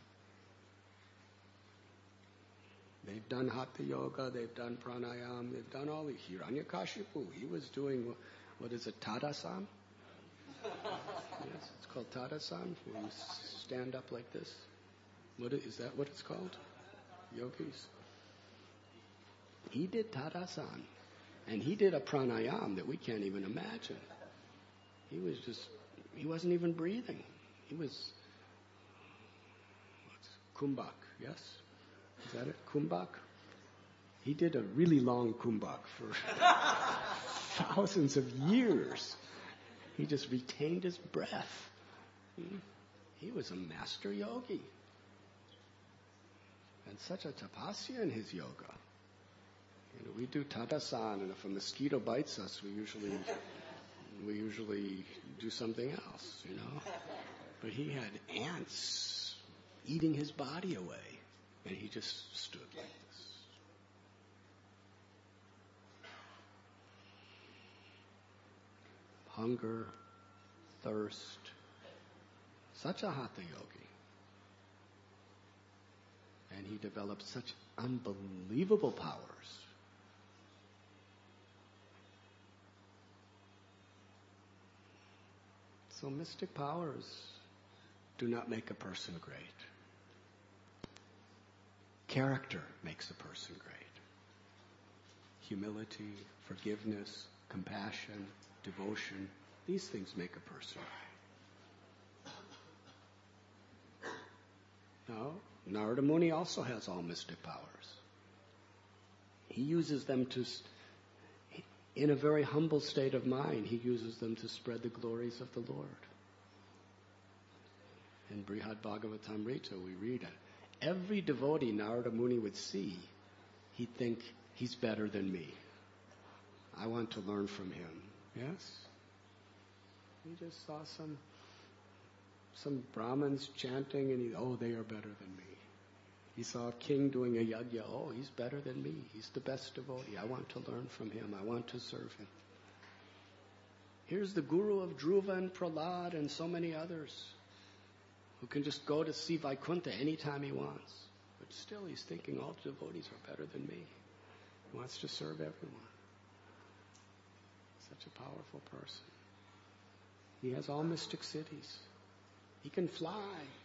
They've done Hatha Yoga, they've done Pranayama, they've done all the Hiranyakashipu. He was doing, what is it, Tadasana? Yes, it's called Tadasana, where you stand up like this. What is, is that what it's called? Yogis. He did Tadasana. And he did a pranayama that we can't even imagine. He was just, he wasn't even breathing. He was, what's Kumbhak, yes? Is that it? Kumbhak? He did a really long Kumbhak for thousands of years. He just retained his breath. He was a master yogi. And such a tapasya in his yoga. You know, we do Tadasana, and if a mosquito bites us, we usually we usually do something else, you know. But he had ants eating his body away, and he just stood like this. Hunger, thirst, such a hatha yogi. And he developed such unbelievable powers. So mystic powers do not make a person great. Character makes a person great. Humility, forgiveness, compassion, devotion, these things make a person great. Now, Narada Muni also has all mystic powers. He uses them to, in a very humble state of mind, he uses them to spread the glories of the Lord. In Brihad Bhagavatamrita, we read it. Every devotee Narada Muni would see, he'd think, he's better than me. I want to learn from him. Yes? He just saw some some Brahmins chanting, and he, oh, they are better than me. He saw a king doing a yajna. Oh, he's better than me. He's the best devotee. I want to learn from him. I want to serve him. Here's the guru of Dhruva and Prahlad and so many others who can just go to see Vaikuntha anytime he wants. But still he's thinking all devotees are better than me. He wants to serve everyone. Such a powerful person. He has all mystic cities. He can fly.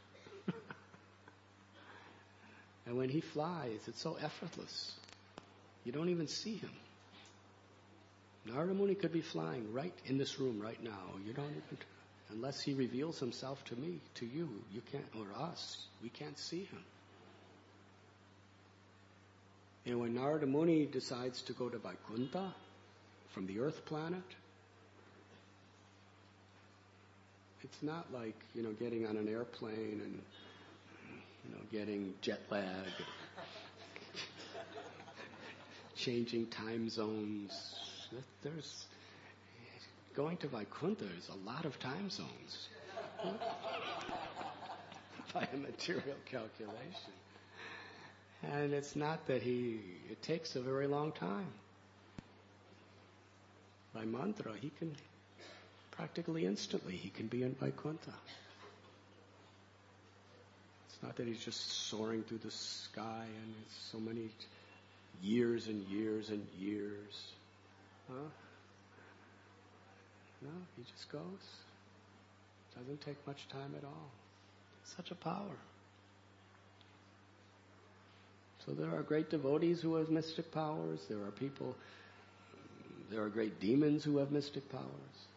And when he flies, it's so effortless. You don't even see him. Narada Muni could be flying right in this room right now. You don't even, Unless he reveals himself to me, to you, you can't, or us, we can't see him. And when Narada Muni decides to go to Vaikuntha from the earth planet, it's not like, you know, getting on an airplane and, you know, getting jet lag, changing time zones. There's going to Vaikuntha is a lot of time zones by a material calculation. And it's not that he, it takes a very long time. By mantra, he can, practically instantly, he can be in Vaikuntha. It's not that he's just soaring through the sky and it's so many years and years and years. Huh? No, he just goes. Doesn't take much time at all. Such a power. So there are great devotees who have mystic powers. There are people, there are great demons who have mystic powers.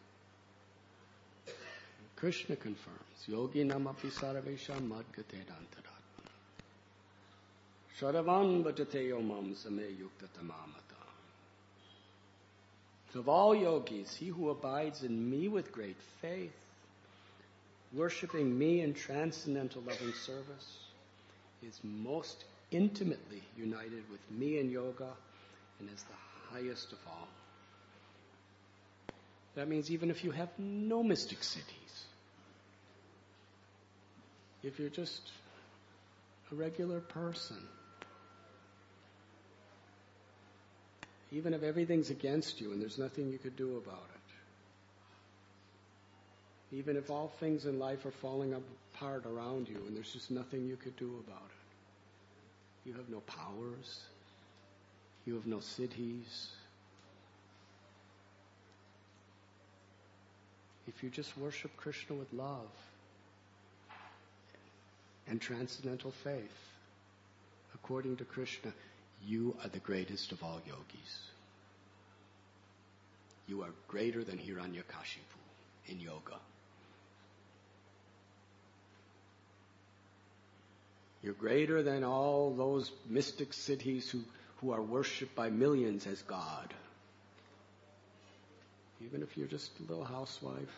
Krishna confirms, Yogi namapi sarvesham madgate dantaratma. Sharavan bhajate yomam same yukta tamamata. Of all yogis, he who abides in me with great faith, worshipping me in transcendental loving service, is most intimately united with me in yoga and is the highest of all. That means even if you have no mystic siddhis, if you're just a regular person, even if everything's against you and there's nothing you could do about it, even if all things in life are falling apart around you and there's just nothing you could do about it, you have no powers. You have no siddhis. If you just worship Krishna with love and transcendental faith, according to Krishna, you are the greatest of all yogis. You are greater than Hiranyakashipu in yoga. You're greater than all those mystic siddhis who, who are worshipped by millions as God. Even if you're just a little housewife,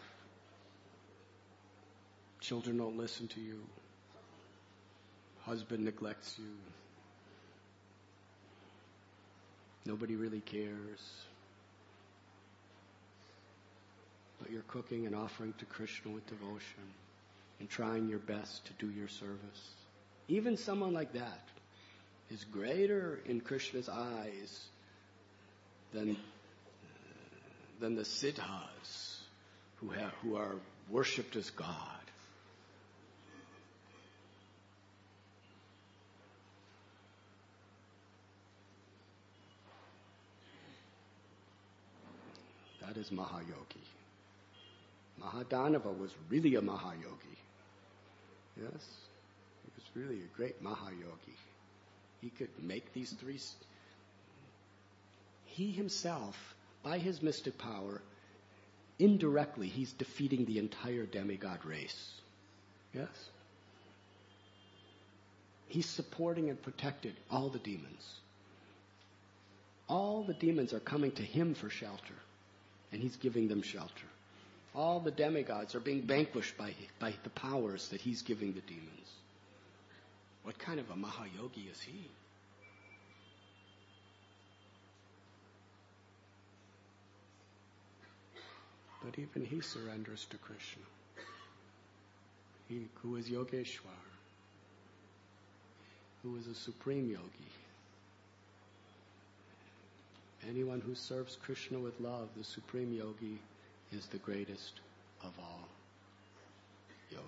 children don't listen to you, husband neglects you, nobody really cares, but you're cooking and offering to Krishna with devotion and trying your best to do your service. Even someone like that is greater in Krishna's eyes than, than the siddhas who, have, who are worshipped as God. That is Mahayogi. Mahadanava was really a Mahayogi. Yes? He was really a great Mahayogi. He could make these three... He himself, by his mystic power, indirectly, he's defeating the entire demigod race. Yes? He's supporting and protecting all the demons. All the demons are coming to him for shelter, and he's giving them shelter. All the demigods are being vanquished by, by the powers that he's giving the demons. What kind of a Mahayogi is he? But even he surrenders to Krishna. He who is Yogeshwar, who is a supreme yogi. Anyone who serves Krishna with love, the supreme yogi, is the greatest of all yogis.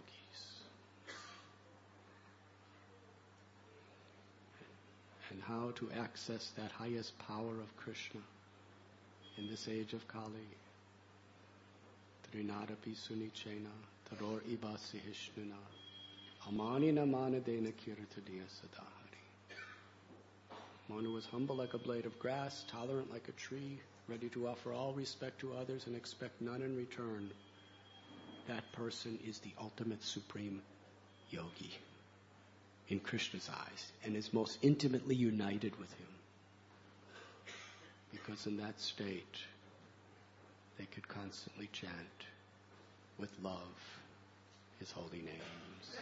And how to access that highest power of Krishna in this age of Kali. Trinadapi sunichena taror iba sihishnuna amanina manadena kiratadiya sadahari. One who is humble like a blade of grass, tolerant like a tree, ready to offer all respect to others and expect none in return, that person is the ultimate supreme yogi in Krishna's eyes and is most intimately united with him. Because in that state, they could constantly chant with love his holy names.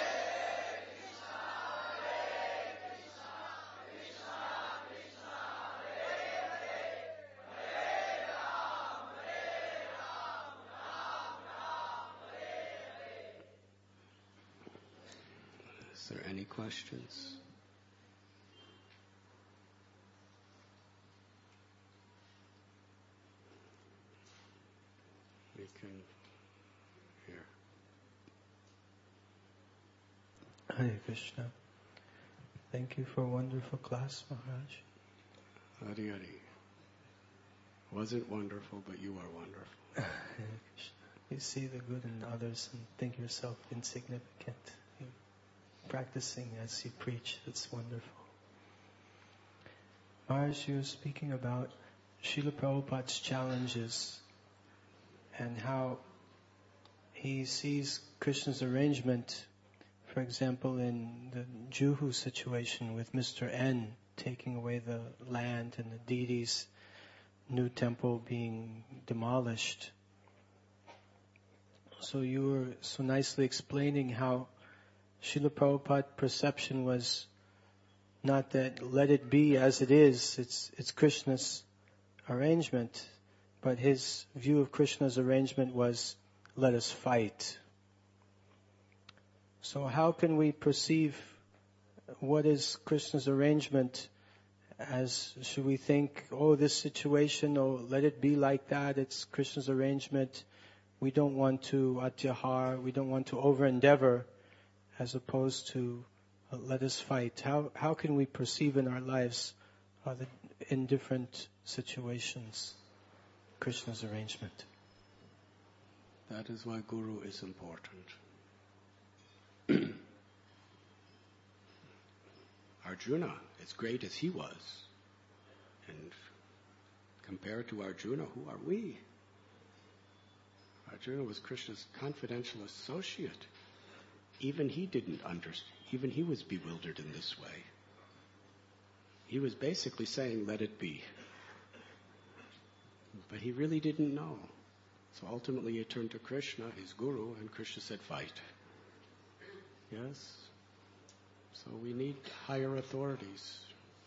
Is there any questions? We can hear. Hare Krishna. Thank you for a wonderful class, Maharaj. Hari Hari. Wasn't wonderful, but you are wonderful. Hare Krishna. You see the good in others and think yourself insignificant. You're practicing as you preach. It's wonderful. Maharaj, you were speaking about Srila Prabhupada's challenges and how he sees Krishna's arrangement, for example, in the Juhu situation with Mister N taking away the land and the deity's new temple being demolished. So you were so nicely explaining how Srila Prabhupada's perception was not that let it be as it is, it's it's Krishna's arrangement, but his view of Krishna's arrangement was let us fight. So how can we perceive what is Krishna's arrangement as, should we think, oh, this situation, oh, let it be like that, it's Krishna's arrangement, we don't want to atyahar, we don't want to over-endeavor, as opposed to uh, let us fight. How how can we perceive in our lives uh, the, in different situations Krishna's arrangement? That is why Guru is important. Arjuna, as great as he was, and compared to Arjuna, who are we? Arjuna was Krishna's confidential associate. Even he didn't understand. Even he was bewildered in this way. He was basically saying, let it be. But he really didn't know. So ultimately he turned to Krishna, his guru, and Krishna said, fight. Yes? So we need higher authorities.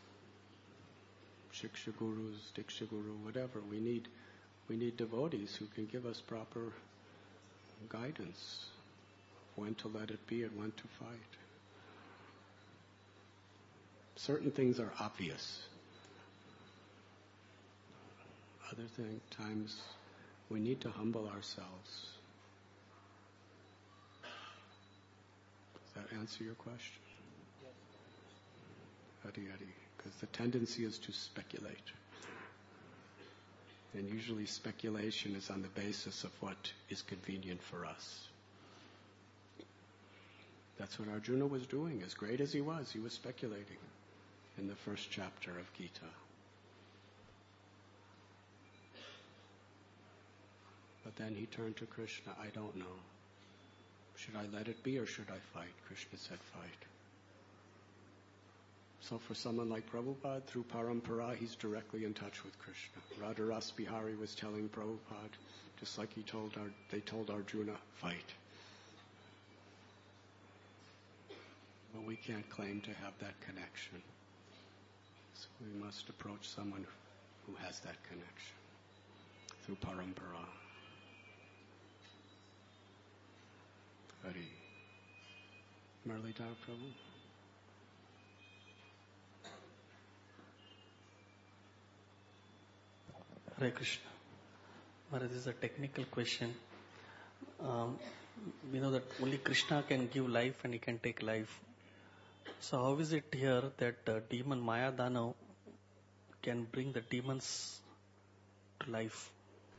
Shiksha gurus, Diksha guru, whatever. We need we need devotees who can give us proper guidance. When to let it be and when to fight. Certain things are obvious. Other thing, times we need to humble ourselves. Does that answer your question? Yes. Hari Hari. Because the tendency is to speculate. And usually speculation is on the basis of what is convenient for us. That's what Arjuna was doing. As great as he was, he was speculating in the first chapter of Gita. But then he turned to Krishna, I don't know. Should I let it be or should I fight? Krishna said, fight. So for someone like Prabhupada, through Parampara, he's directly in touch with Krishna. Radha Ras Bihari was telling Prabhupada, just like he told Ar- they told Arjuna, fight. But we can't claim to have that connection. So we must approach someone who has that connection through Parampara. Hari. Muralidhar Prabhu. Hare Krishna. Maharaj, this is a technical question. Um, we know that only Krishna can give life and he can take life. So how is it here that uh, demon Maya Danav can bring the demons to life?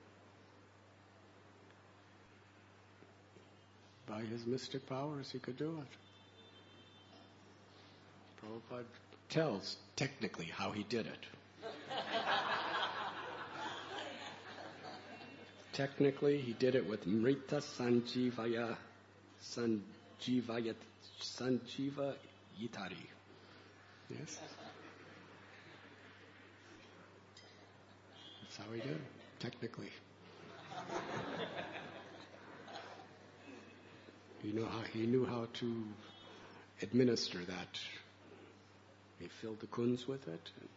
By his mystic powers, he could do it. Prabhupada tells technically how he did it. technically, he did it with Mrita Sanjivaya, Sanjivaya, Sanjiva Yitari. Yes? That's how he did it, technically. He knew how, he knew how to administer that. He filled the kunds with it. And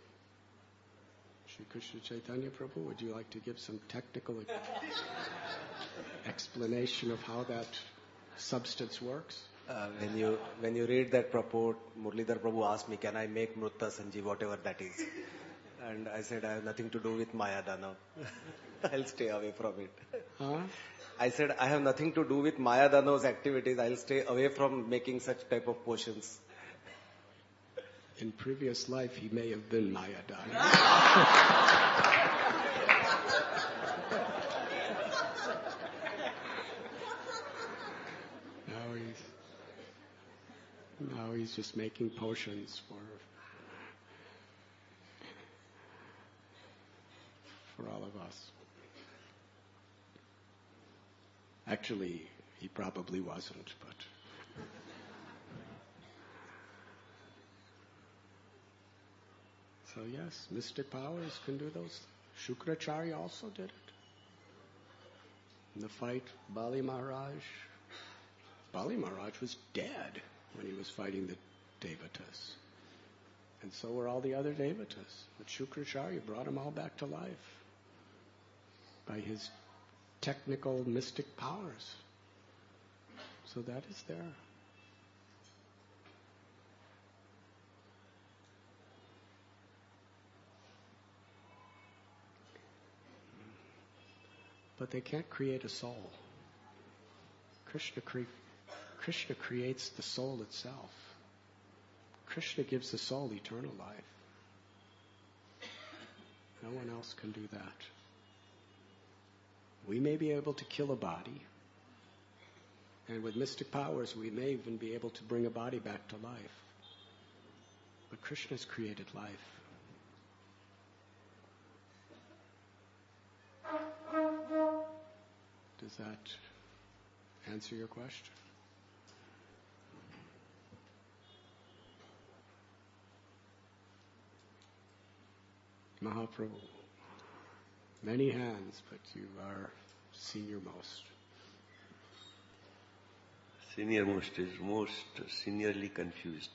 Sri Krishna Chaitanya Prabhu, would you like to give some technical explanation of how that substance works? Uh, when you when you read that purport, Muralidhar Prabhu asked me, can I make Mrutta Sanjeev, whatever that is? And I said, I have nothing to do with Mayadana. I'll stay away from it. Huh? I said, I have nothing to do with Mayadano's activities. I'll stay away from making such type of potions. In previous life, he may have been Mayadana. now he's now he's just making potions for for all of us. Actually, he probably wasn't, but. So yes, mystic powers can do those. Shukracharya also did it. In the fight, Bali Maharaj, Bali Maharaj was dead when he was fighting the Devatas. And so were all the other Devatas. But Shukracharya brought them all back to life by his technical mystic powers. So that is there. But they can't create a soul. Krishna, cre- Krishna creates the soul itself. Krishna gives the soul eternal life. No one else can do that. We may be able to kill a body, and with mystic powers we may even be able to bring a body back to life. But Krishna's created life. Does that answer your question? Mahaprabhu, many hands, but you are senior most. Senior most is most seniorly confused.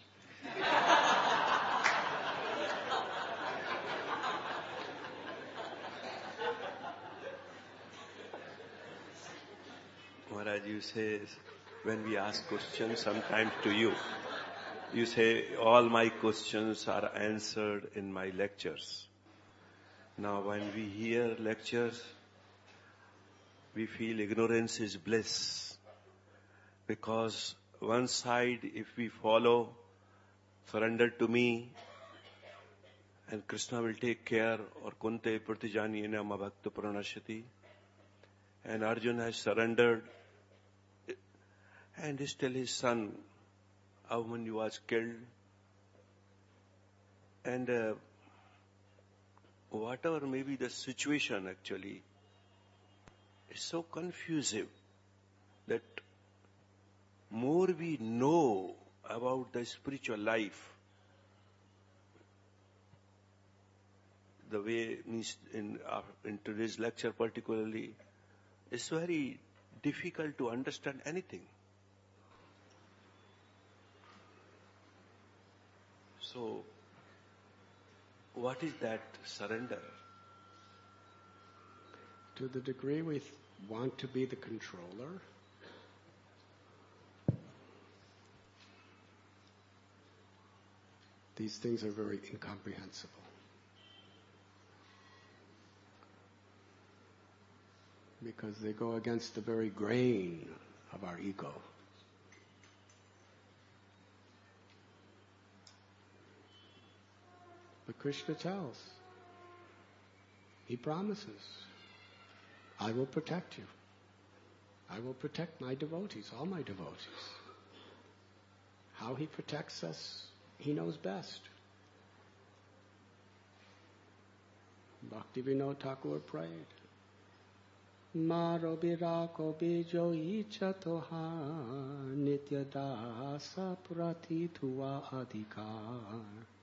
Maharaj, you say, when we ask questions sometimes to you, you say, all my questions are answered in my lectures. Now when we hear lectures, we feel ignorance is bliss. Because one side, if we follow, surrender to me, and Krishna will take care, or kunte pratijani nama bhakta pranashati, and Arjuna has surrendered, and still his son, Abhimanyu, was killed. And uh, whatever may be the situation actually, it's so confusive that more we know about the spiritual life, the way in, uh, in today's lecture particularly, it's very difficult to understand anything. So, what is that surrender? To the degree we th- want to be the controller, these things are very incomprehensible. Because they go against the very grain of our ego. But Krishna tells, he promises, I will protect you. I will protect my devotees, all my devotees. How he protects us, he knows best. Bhaktivinoda Thakur prayed, Maro birako bijo icha toha nitya dasa prati tuva adhikar.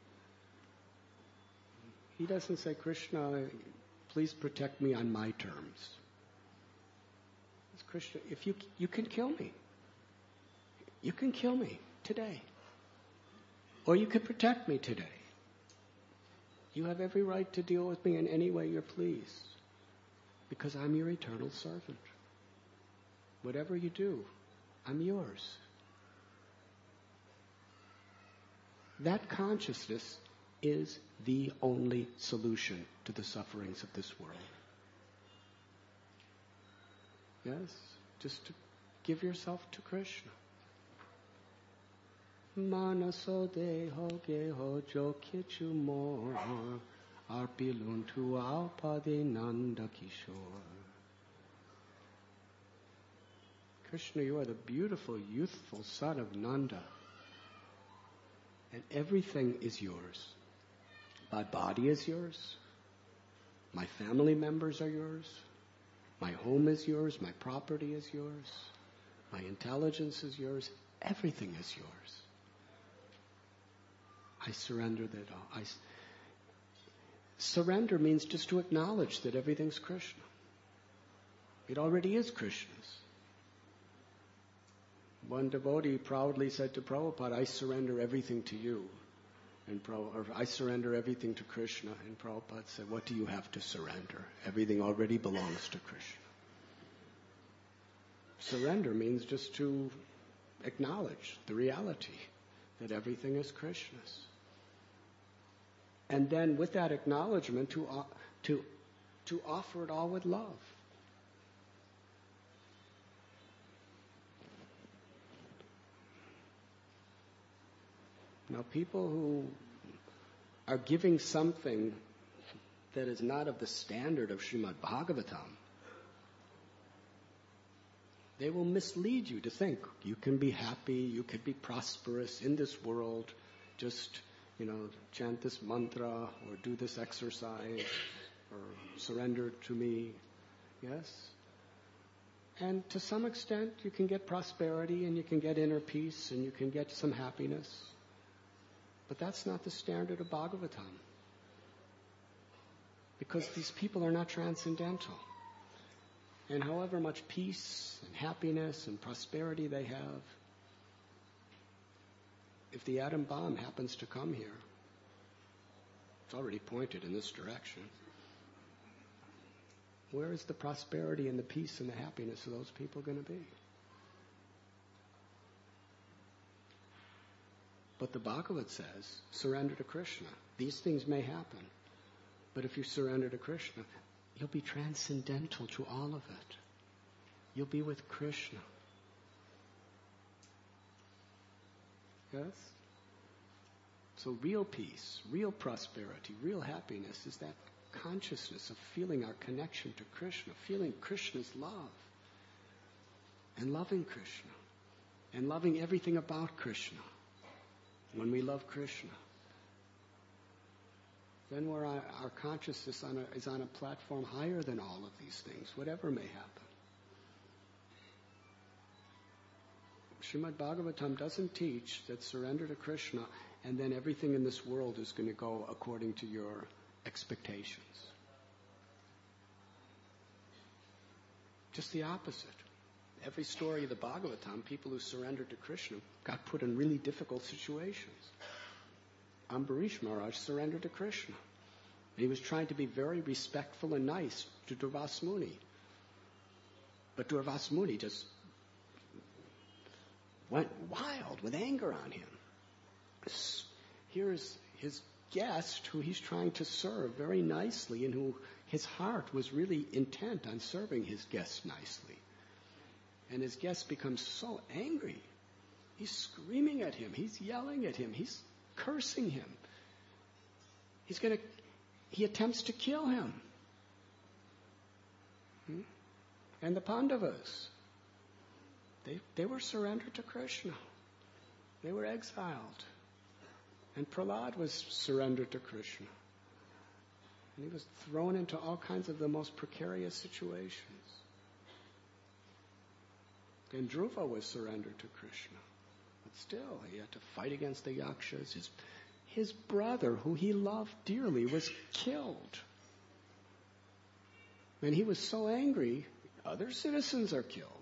He doesn't say, Krishna, please protect me on my terms. It's Krishna, if you you can kill me. You can kill me today. Or you can protect me today. You have every right to deal with me in any way you please. Because I'm your eternal servant. Whatever you do, I'm yours. That consciousness is the only solution to the sufferings of this world. Yes? Just to give yourself to Krishna. Manaso deho geho jo kichu more arpiluntu alpade nanda kishore. Krishna, you are the beautiful, youthful son of Nanda. And everything is yours. My body is yours. My family members are yours. My home is yours. My property is yours. My intelligence is yours. Everything is yours. I surrender that all. I, surrender means just to acknowledge that everything's Krishna. It already is Krishna's. One devotee proudly said to Prabhupada, I surrender everything to you. And or I surrender everything to Krishna. And Prabhupada said, what do you have to surrender? Everything already belongs to Krishna. Surrender means just to acknowledge the reality that everything is Krishna's. And then with that acknowledgement to, uh, to, to offer it all with love. Now people who are giving something that is not of the standard of Srimad Bhagavatam, they will mislead you to think you can be happy, you can be prosperous in this world, just, you know, chant this mantra or do this exercise or surrender to me. Yes? And to some extent you can get prosperity and you can get inner peace and you can get some happiness. But that's not the standard of Bhagavatam. Because these people are not transcendental. And however much peace and happiness and prosperity they have, if the atom bomb happens to come here, it's already pointed in this direction. Where is the prosperity and the peace and the happiness of those people going to be? But the Bhagavad says, surrender to Krishna. These things may happen. But if you surrender to Krishna, you'll be transcendental to all of it. You'll be with Krishna. Yes? So real peace, real prosperity, real happiness is that consciousness of feeling our connection to Krishna, feeling Krishna's love, and loving Krishna, and loving everything about Krishna. When we love Krishna, then we're, our consciousness on a, is on a platform higher than all of these things, whatever may happen. Srimad Bhagavatam doesn't teach that surrender to Krishna and then everything in this world is going to go according to your expectations. Just the opposite. Every story of the Bhagavatam, people who surrendered to Krishna got put in really difficult situations. Ambarish Maharaj surrendered to Krishna. He was trying to be very respectful and nice to Durvasa Muni. But Durvasa Muni just went wild with anger on him. Here's his guest who he's trying to serve very nicely and who his heart was really intent on serving his guest nicely. And his guest becomes so angry. He's screaming at him. He's yelling at him. He's cursing him. He's going to, he attempts to kill him. Hmm? And the Pandavas, they, they were surrendered to Krishna. They were exiled. And Prahlad was surrendered to Krishna. And he was thrown into all kinds of the most precarious situations. And Dhruva was surrendered to Krishna. But still, he had to fight against the Yakshas. His, his brother, who he loved dearly, was killed. And he was so angry, other citizens are killed.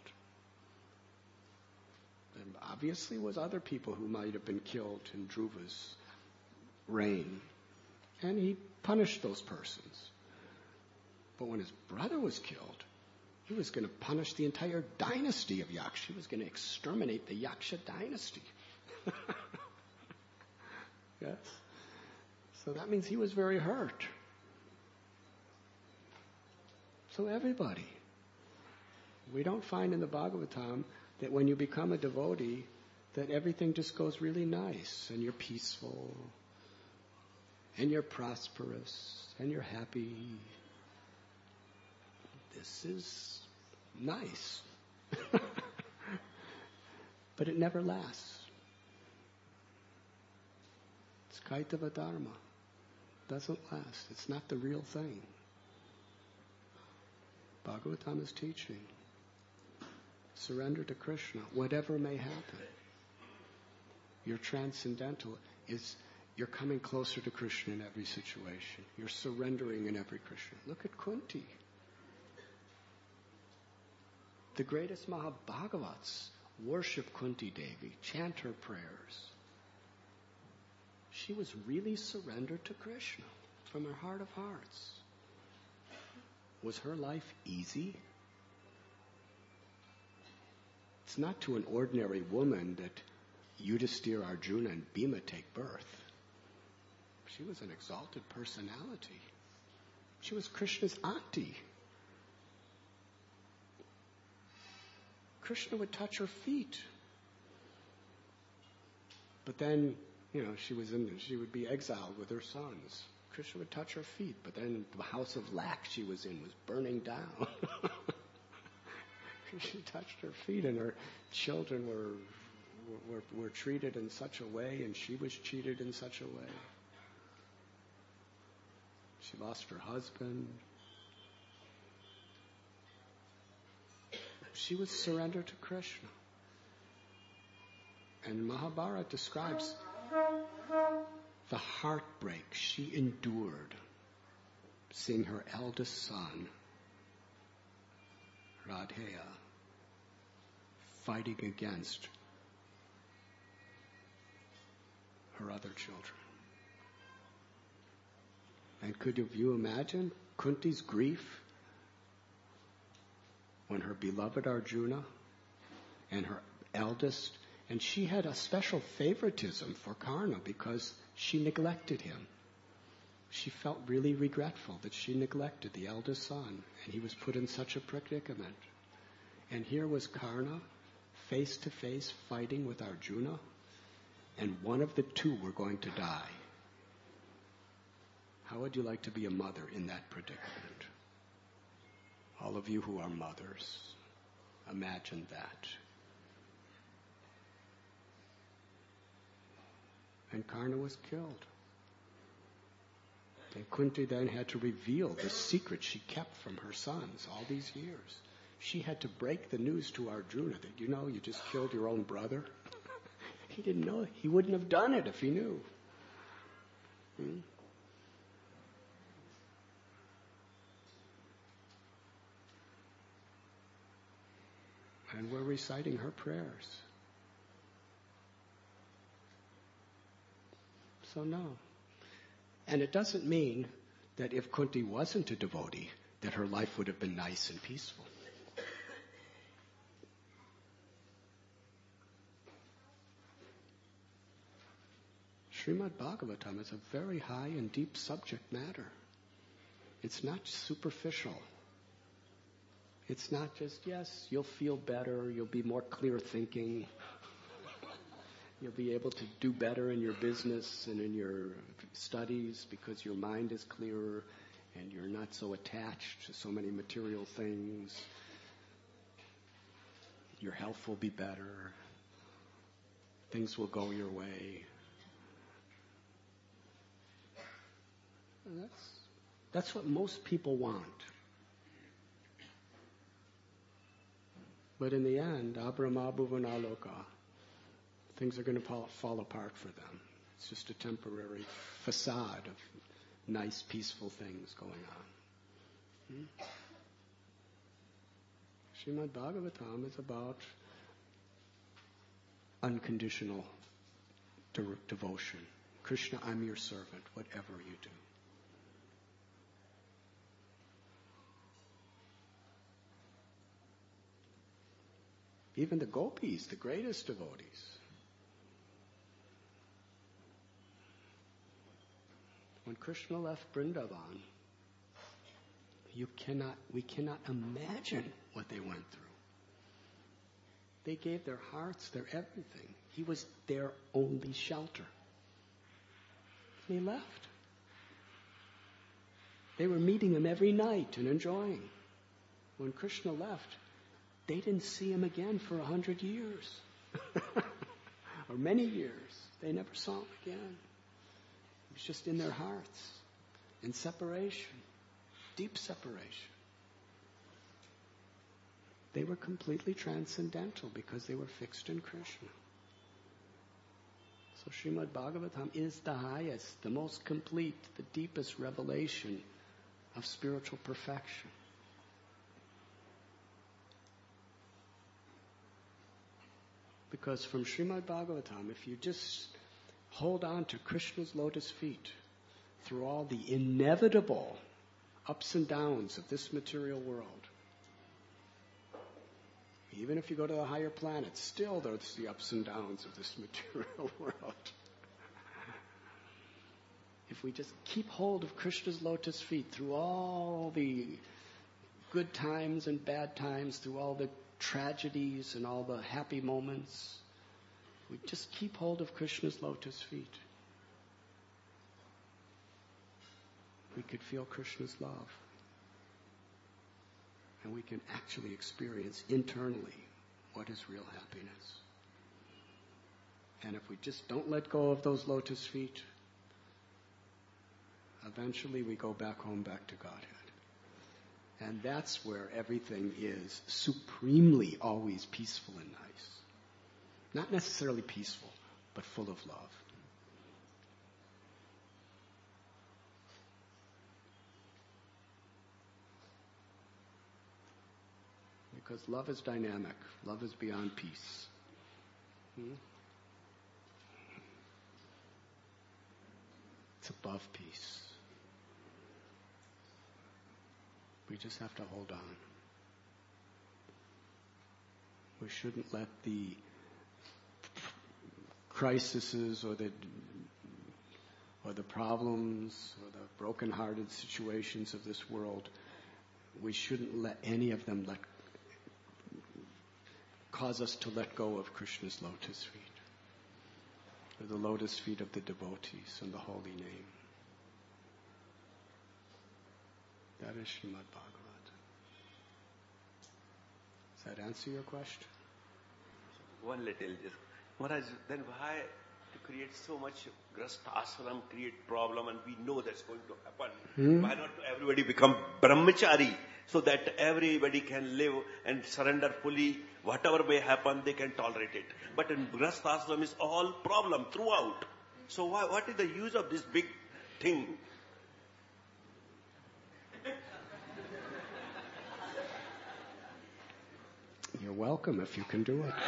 And obviously was other people who might have been killed in Dhruva's reign. And he punished those persons. But when his brother was killed, he was going to punish the entire dynasty of Yaksha. He was going to exterminate the Yaksha dynasty. Yes. So that means he was very hurt. So everybody. We don't find in the Bhagavatam that when you become a devotee, that everything just goes really nice and you're peaceful and you're prosperous and you're happy. This is nice. But it never lasts. It's Kaitava Dharma. Doesn't last. It's not the real thing. Bhagavatam is teaching. Surrender to Krishna, whatever may happen. Your transcendental is, you're coming closer to Krishna in every situation. You're surrendering in every Krishna. Look at Kunti. The greatest Mahabhagavats worship Kunti Devi, chant her prayers. She was really surrendered to Krishna from her heart of hearts. Was her life easy? It's not to an ordinary woman that Yudhisthira, Arjuna, and Bhima take birth. She was an exalted personality. She was Krishna's auntie. Krishna would touch her feet. But then, you know, she was in, she would be exiled with her sons. Krishna would touch her feet, but then the house of lack she was in was burning down. She touched her feet, and her children were, were were treated in such a way, and she was treated in such a way. She lost her husband. She was surrendered to Krishna. And Mahabharata describes the heartbreak she endured seeing her eldest son, Radheya, fighting against her other children. And could you imagine Kunti's grief when her beloved Arjuna and her eldest, and she had a special favoritism for Karna because she neglected him. She felt really regretful that she neglected the eldest son, and he was put in such a predicament. And here was Karna, face to face, fighting with Arjuna, and one of the two were going to die. How would you like to be a mother in that predicament? All of you who are mothers, imagine that. And Karna was killed. And Kunti then had to reveal the secret she kept from her sons all these years. She had to break the news to Arjuna that, you know, you just killed your own brother. He didn't know. He wouldn't have done it if he knew. Hmm? And we're reciting her prayers. So no. And it doesn't mean that if Kunti wasn't a devotee, that her life would have been nice and peaceful. Srimad Bhagavatam is a very high and deep subject matter. It's not superficial. It's not just, yes, you'll feel better, you'll be more clear thinking, you'll be able to do better in your business and in your studies because your mind is clearer and you're not so attached to so many material things. Your health will be better. Things will go your way. And that's, that's what most people want. But in the end, abrahma bhuvanaloka, things are going to fall, fall apart for them. It's just a temporary facade of nice, peaceful things going on. Hmm? Srimad Bhagavatam is about unconditional de- devotion. Krishna, I'm your servant, whatever you do. Even the gopis, the greatest devotees, when Krishna left Vrindavan, you cannot, we cannot imagine what they went through. They gave their hearts, their everything. He was their only shelter. And he left. They were meeting him every night and enjoying. When Krishna left, they didn't see him again for a hundred years. Or many years. They never saw him again. It was just in their hearts. In separation. Deep separation. They were completely transcendental because they were fixed in Krishna. So Srimad Bhagavatam is the highest, the most complete, the deepest revelation of spiritual perfection. Because from Srimad Bhagavatam, if you just hold on to Krishna's lotus feet through all the inevitable ups and downs of this material world, even if you go to the higher planets, still there's the ups and downs of this material world. If we just keep hold of Krishna's lotus feet through all the good times and bad times, through all the tragedies and all the happy moments, we just keep hold of Krishna's lotus feet, we could feel Krishna's love. And we can actually experience internally what is real happiness. And if we just don't let go of those lotus feet, eventually we go back home, back to Godhead. And that's where everything is supremely always peaceful and nice. Not necessarily peaceful, but full of love. Because love is dynamic. Love is beyond peace. Hmm? It's above peace. We just have to hold on. We shouldn't let the crises or the or the problems or the broken-hearted situations of this world, we shouldn't let any of them let cause us to let go of Krishna's lotus feet, or the lotus feet of the devotees and the holy name. That is Srimad Bhagavatam. Does that answer your question? One little, just, Maharaj, then why to create so much grastashram, create problem, and we know that's going to happen? Hmm? Why not everybody become brahmachari, so that everybody can live and surrender fully? Whatever may happen, they can tolerate it. But in grastashram is all problem throughout. So why, what is the use of this big thing? You're welcome if you can do it.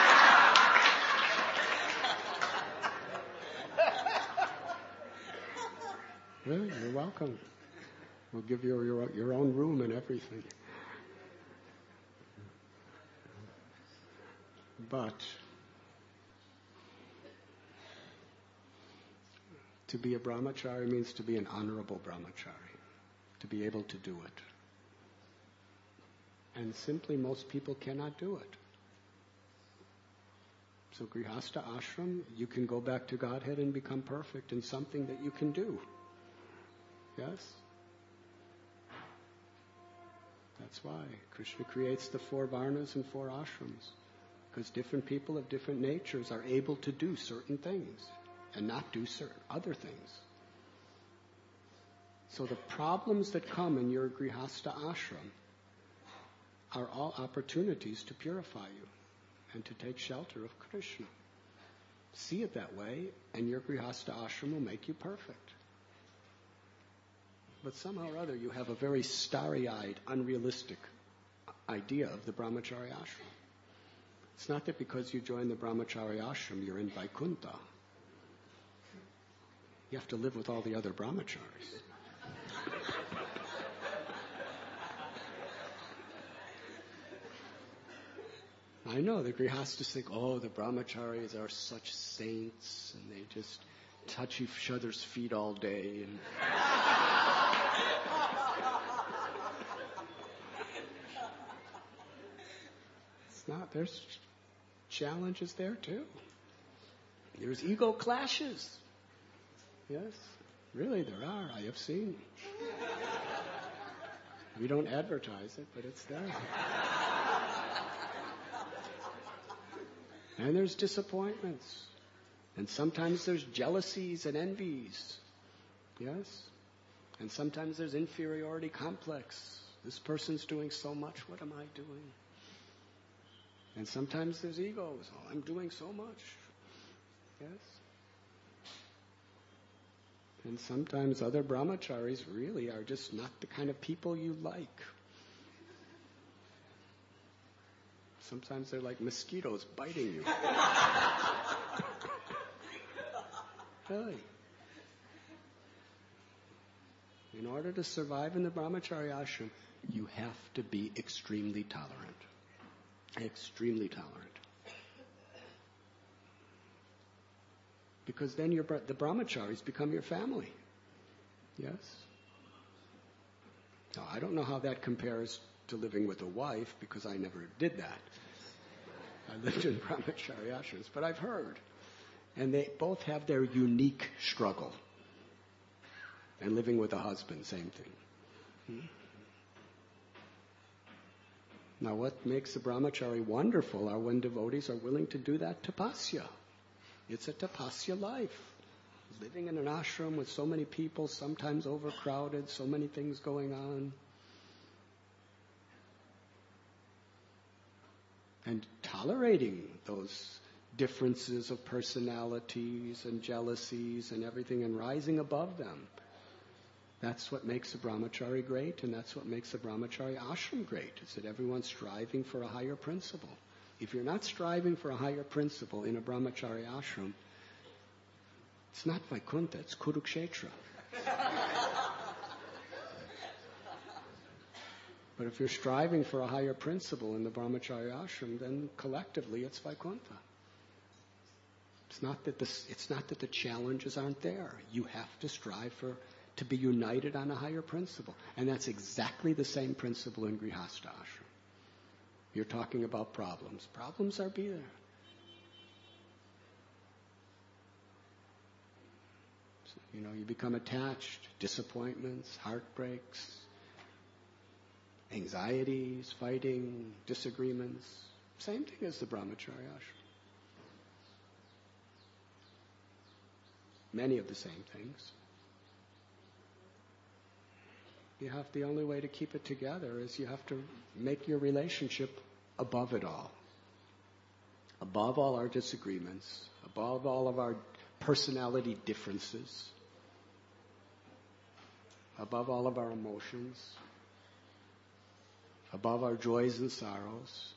Really, you're welcome. We'll give you your, your own room and everything. But to be a brahmachari means to be an honorable brahmachari, to be able to do it. And simply most people cannot do it. So grihastha ashram, you can go back to Godhead and become perfect in something that you can do. Yes? That's why Krishna creates the four varnas and four ashrams. Because different people of different natures are able to do certain things and not do certain other things. So the problems that come in your grihastha ashram are all opportunities to purify you and to take shelter of Krishna. See it that way, and your Grihastha ashram will make you perfect. But somehow or other, you have a very starry-eyed, unrealistic idea of the brahmachari ashram. It's not that because you join the brahmachari ashram, you're in Vaikuntha. You have to live with all the other brahmacharis. I know the grihasthas think, oh, the brahmacharis are such saints, and they just touch each other's feet all day. And it's not. There's challenges there too. There's ego clashes. Yes, really there are. I have seen. We don't advertise it, but it's there. And there's disappointments. And sometimes there's jealousies and envies. Yes? And sometimes there's inferiority complex. This person's doing so much, what am I doing? And sometimes there's egos. Oh, I'm doing so much. Yes? And sometimes other brahmacharis really are just not the kind of people you like. Sometimes they're like mosquitoes biting you. Really. In order to survive in the brahmachari ashram, you have to be extremely tolerant. Extremely tolerant. Because then your, the brahmacharis become your family. Yes? Now, I don't know how that compares to living with a wife, because I never did that. I lived in brahmachari ashrams, but I've heard. And they both have their unique struggle. And living with a husband, same thing. Hmm? Now, what makes a brahmachari wonderful are when devotees are willing to do that tapasya. It's a tapasya life. Living in an ashram with so many people, sometimes overcrowded, so many things going on. And tolerating those differences of personalities and jealousies and everything, and rising above them. That's what makes a brahmachari great, and that's what makes a brahmachari ashram great, is that everyone's striving for a higher principle. If you're not striving for a higher principle in a brahmachari ashram, it's not Vaikuntha, it's Kurukshetra. But if you're striving for a higher principle in the brahmachari ashram, then collectively it's Vaikuntha. It's not that the, it's not that the challenges aren't there. You have to strive for to be united on a higher principle. And that's exactly the same principle in Grihastha ashram. You're talking about problems. Problems are be there. So, you know, you become attached, disappointments, heartbreaks, anxieties, fighting, disagreements. Same thing as the brahmachari ashram. Many of the same things. You have, the only way to keep it together is you have to make your relationship above it all. Above all our disagreements, above all of our personality differences, above all of our emotions, above our joys and sorrows,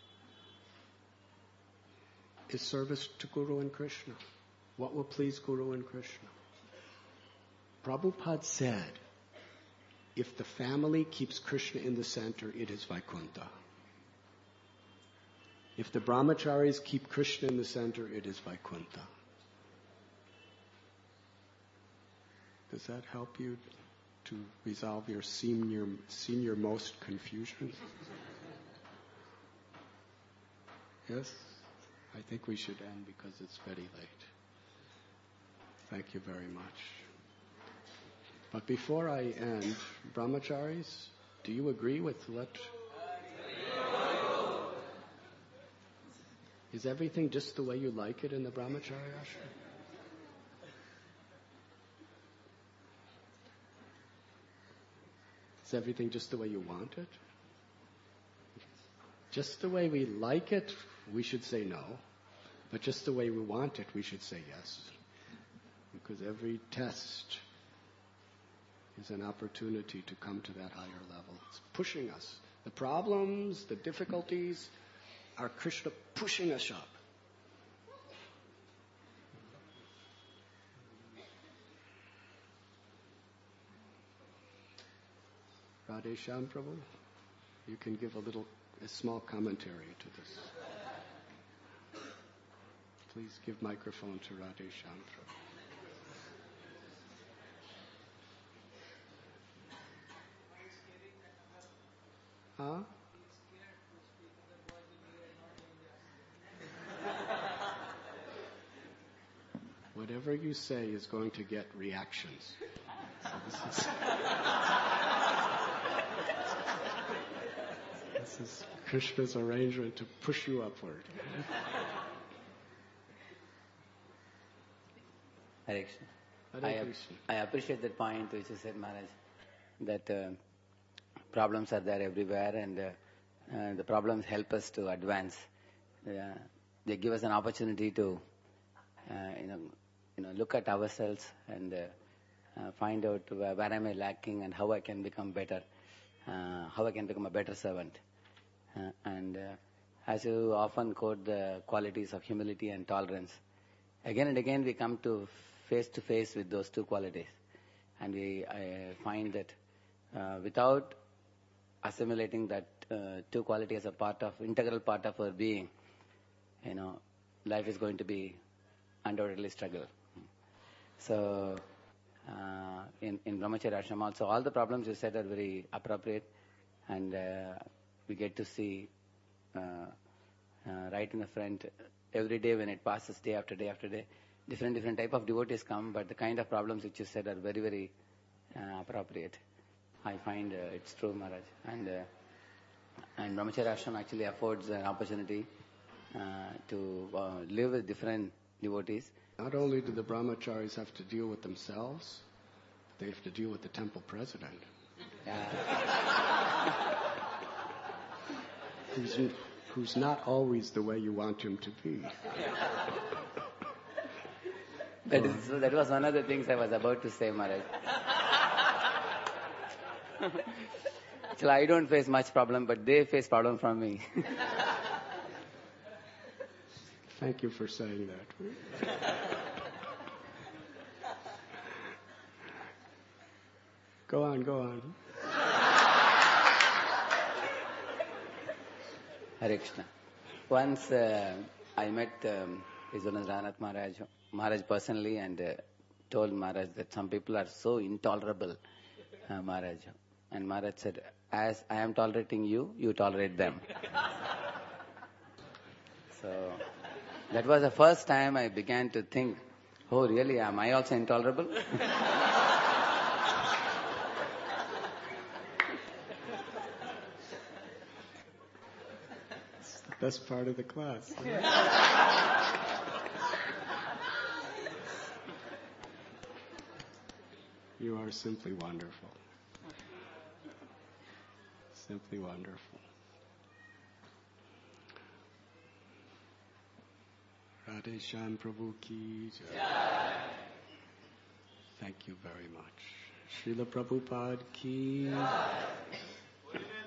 is service to Guru and Krishna. What will please Guru and Krishna? Prabhupada said, if the family keeps Krishna in the center, it is Vaikuntha. If the brahmacharis keep Krishna in the center, it is Vaikuntha. Does that help you to resolve your senior, senior most confusion? Yes? I think we should end because it's very late. Thank you very much. But before I end, brahmacharis, do you agree with what? Is everything just the way you like it in the brahmachari ashram? Is everything just the way you want it? Just the way we like it, we should say no. But just the way we want it, we should say yes. Because every test is an opportunity to come to that higher level. It's pushing us. The problems, the difficulties, are Krishna pushing us up. Radhe Shyam Prabhu, you can give a little, a small commentary to this. Please give microphone to Radhe Shyam Prabhu. Huh? Whatever you say is going to get reactions. So this is, this is Krishna's arrangement to push you upward. Hare Krishna. Hare I, Krishna. I appreciate that point which you said, Maharaj, that uh, problems are there everywhere, and uh, uh, the problems help us to advance. Uh, they give us an opportunity to, uh, you know, you know, look at ourselves and uh, uh, find out where, where am I lacking and how I can become better, uh, how I can become a better servant. Uh, and uh, as you often quote the qualities of humility and tolerance, again and again we come to face to face with those two qualities, and we I find that uh, without assimilating that uh, two qualities as a part of integral part of our being, you know, life is going to be undoubtedly struggle. So uh, in in Brahmacharya Ashram also, all the problems you said are very appropriate, and uh, we get to see uh, uh, right in the front every day when it passes, day after day after day, different different type of devotees come, but the kind of problems which you said are very very uh, appropriate. I find uh, it's true, Maharaj. And uh, and Brahmacharya Ashram actually affords an opportunity uh, to uh, live with different devotees. Not only do the brahmacharis have to deal with themselves, they have to deal with the temple president. Yeah. who's, who's not always the way you want him to be. That, is, so that was one of the things I was about to say, Maharaj. So I don't face much problem, but they face problem from me. Thank you for saying that. Go on, go on. Hare Krishna. Once uh, I met um, His Holiness Radhanath Maharaj, Maharaj personally, and uh, told Maharaj that some people are so intolerable, uh, Maharaj. And Maharaj said, as I am tolerating you, you tolerate them. So that was the first time I began to think, oh really, am I also intolerable? Best part of the class. You are simply wonderful. Simply wonderful. Radhe Shyam Prabhu ki jai. Thank you very much. Srila Prabhupada ki jai.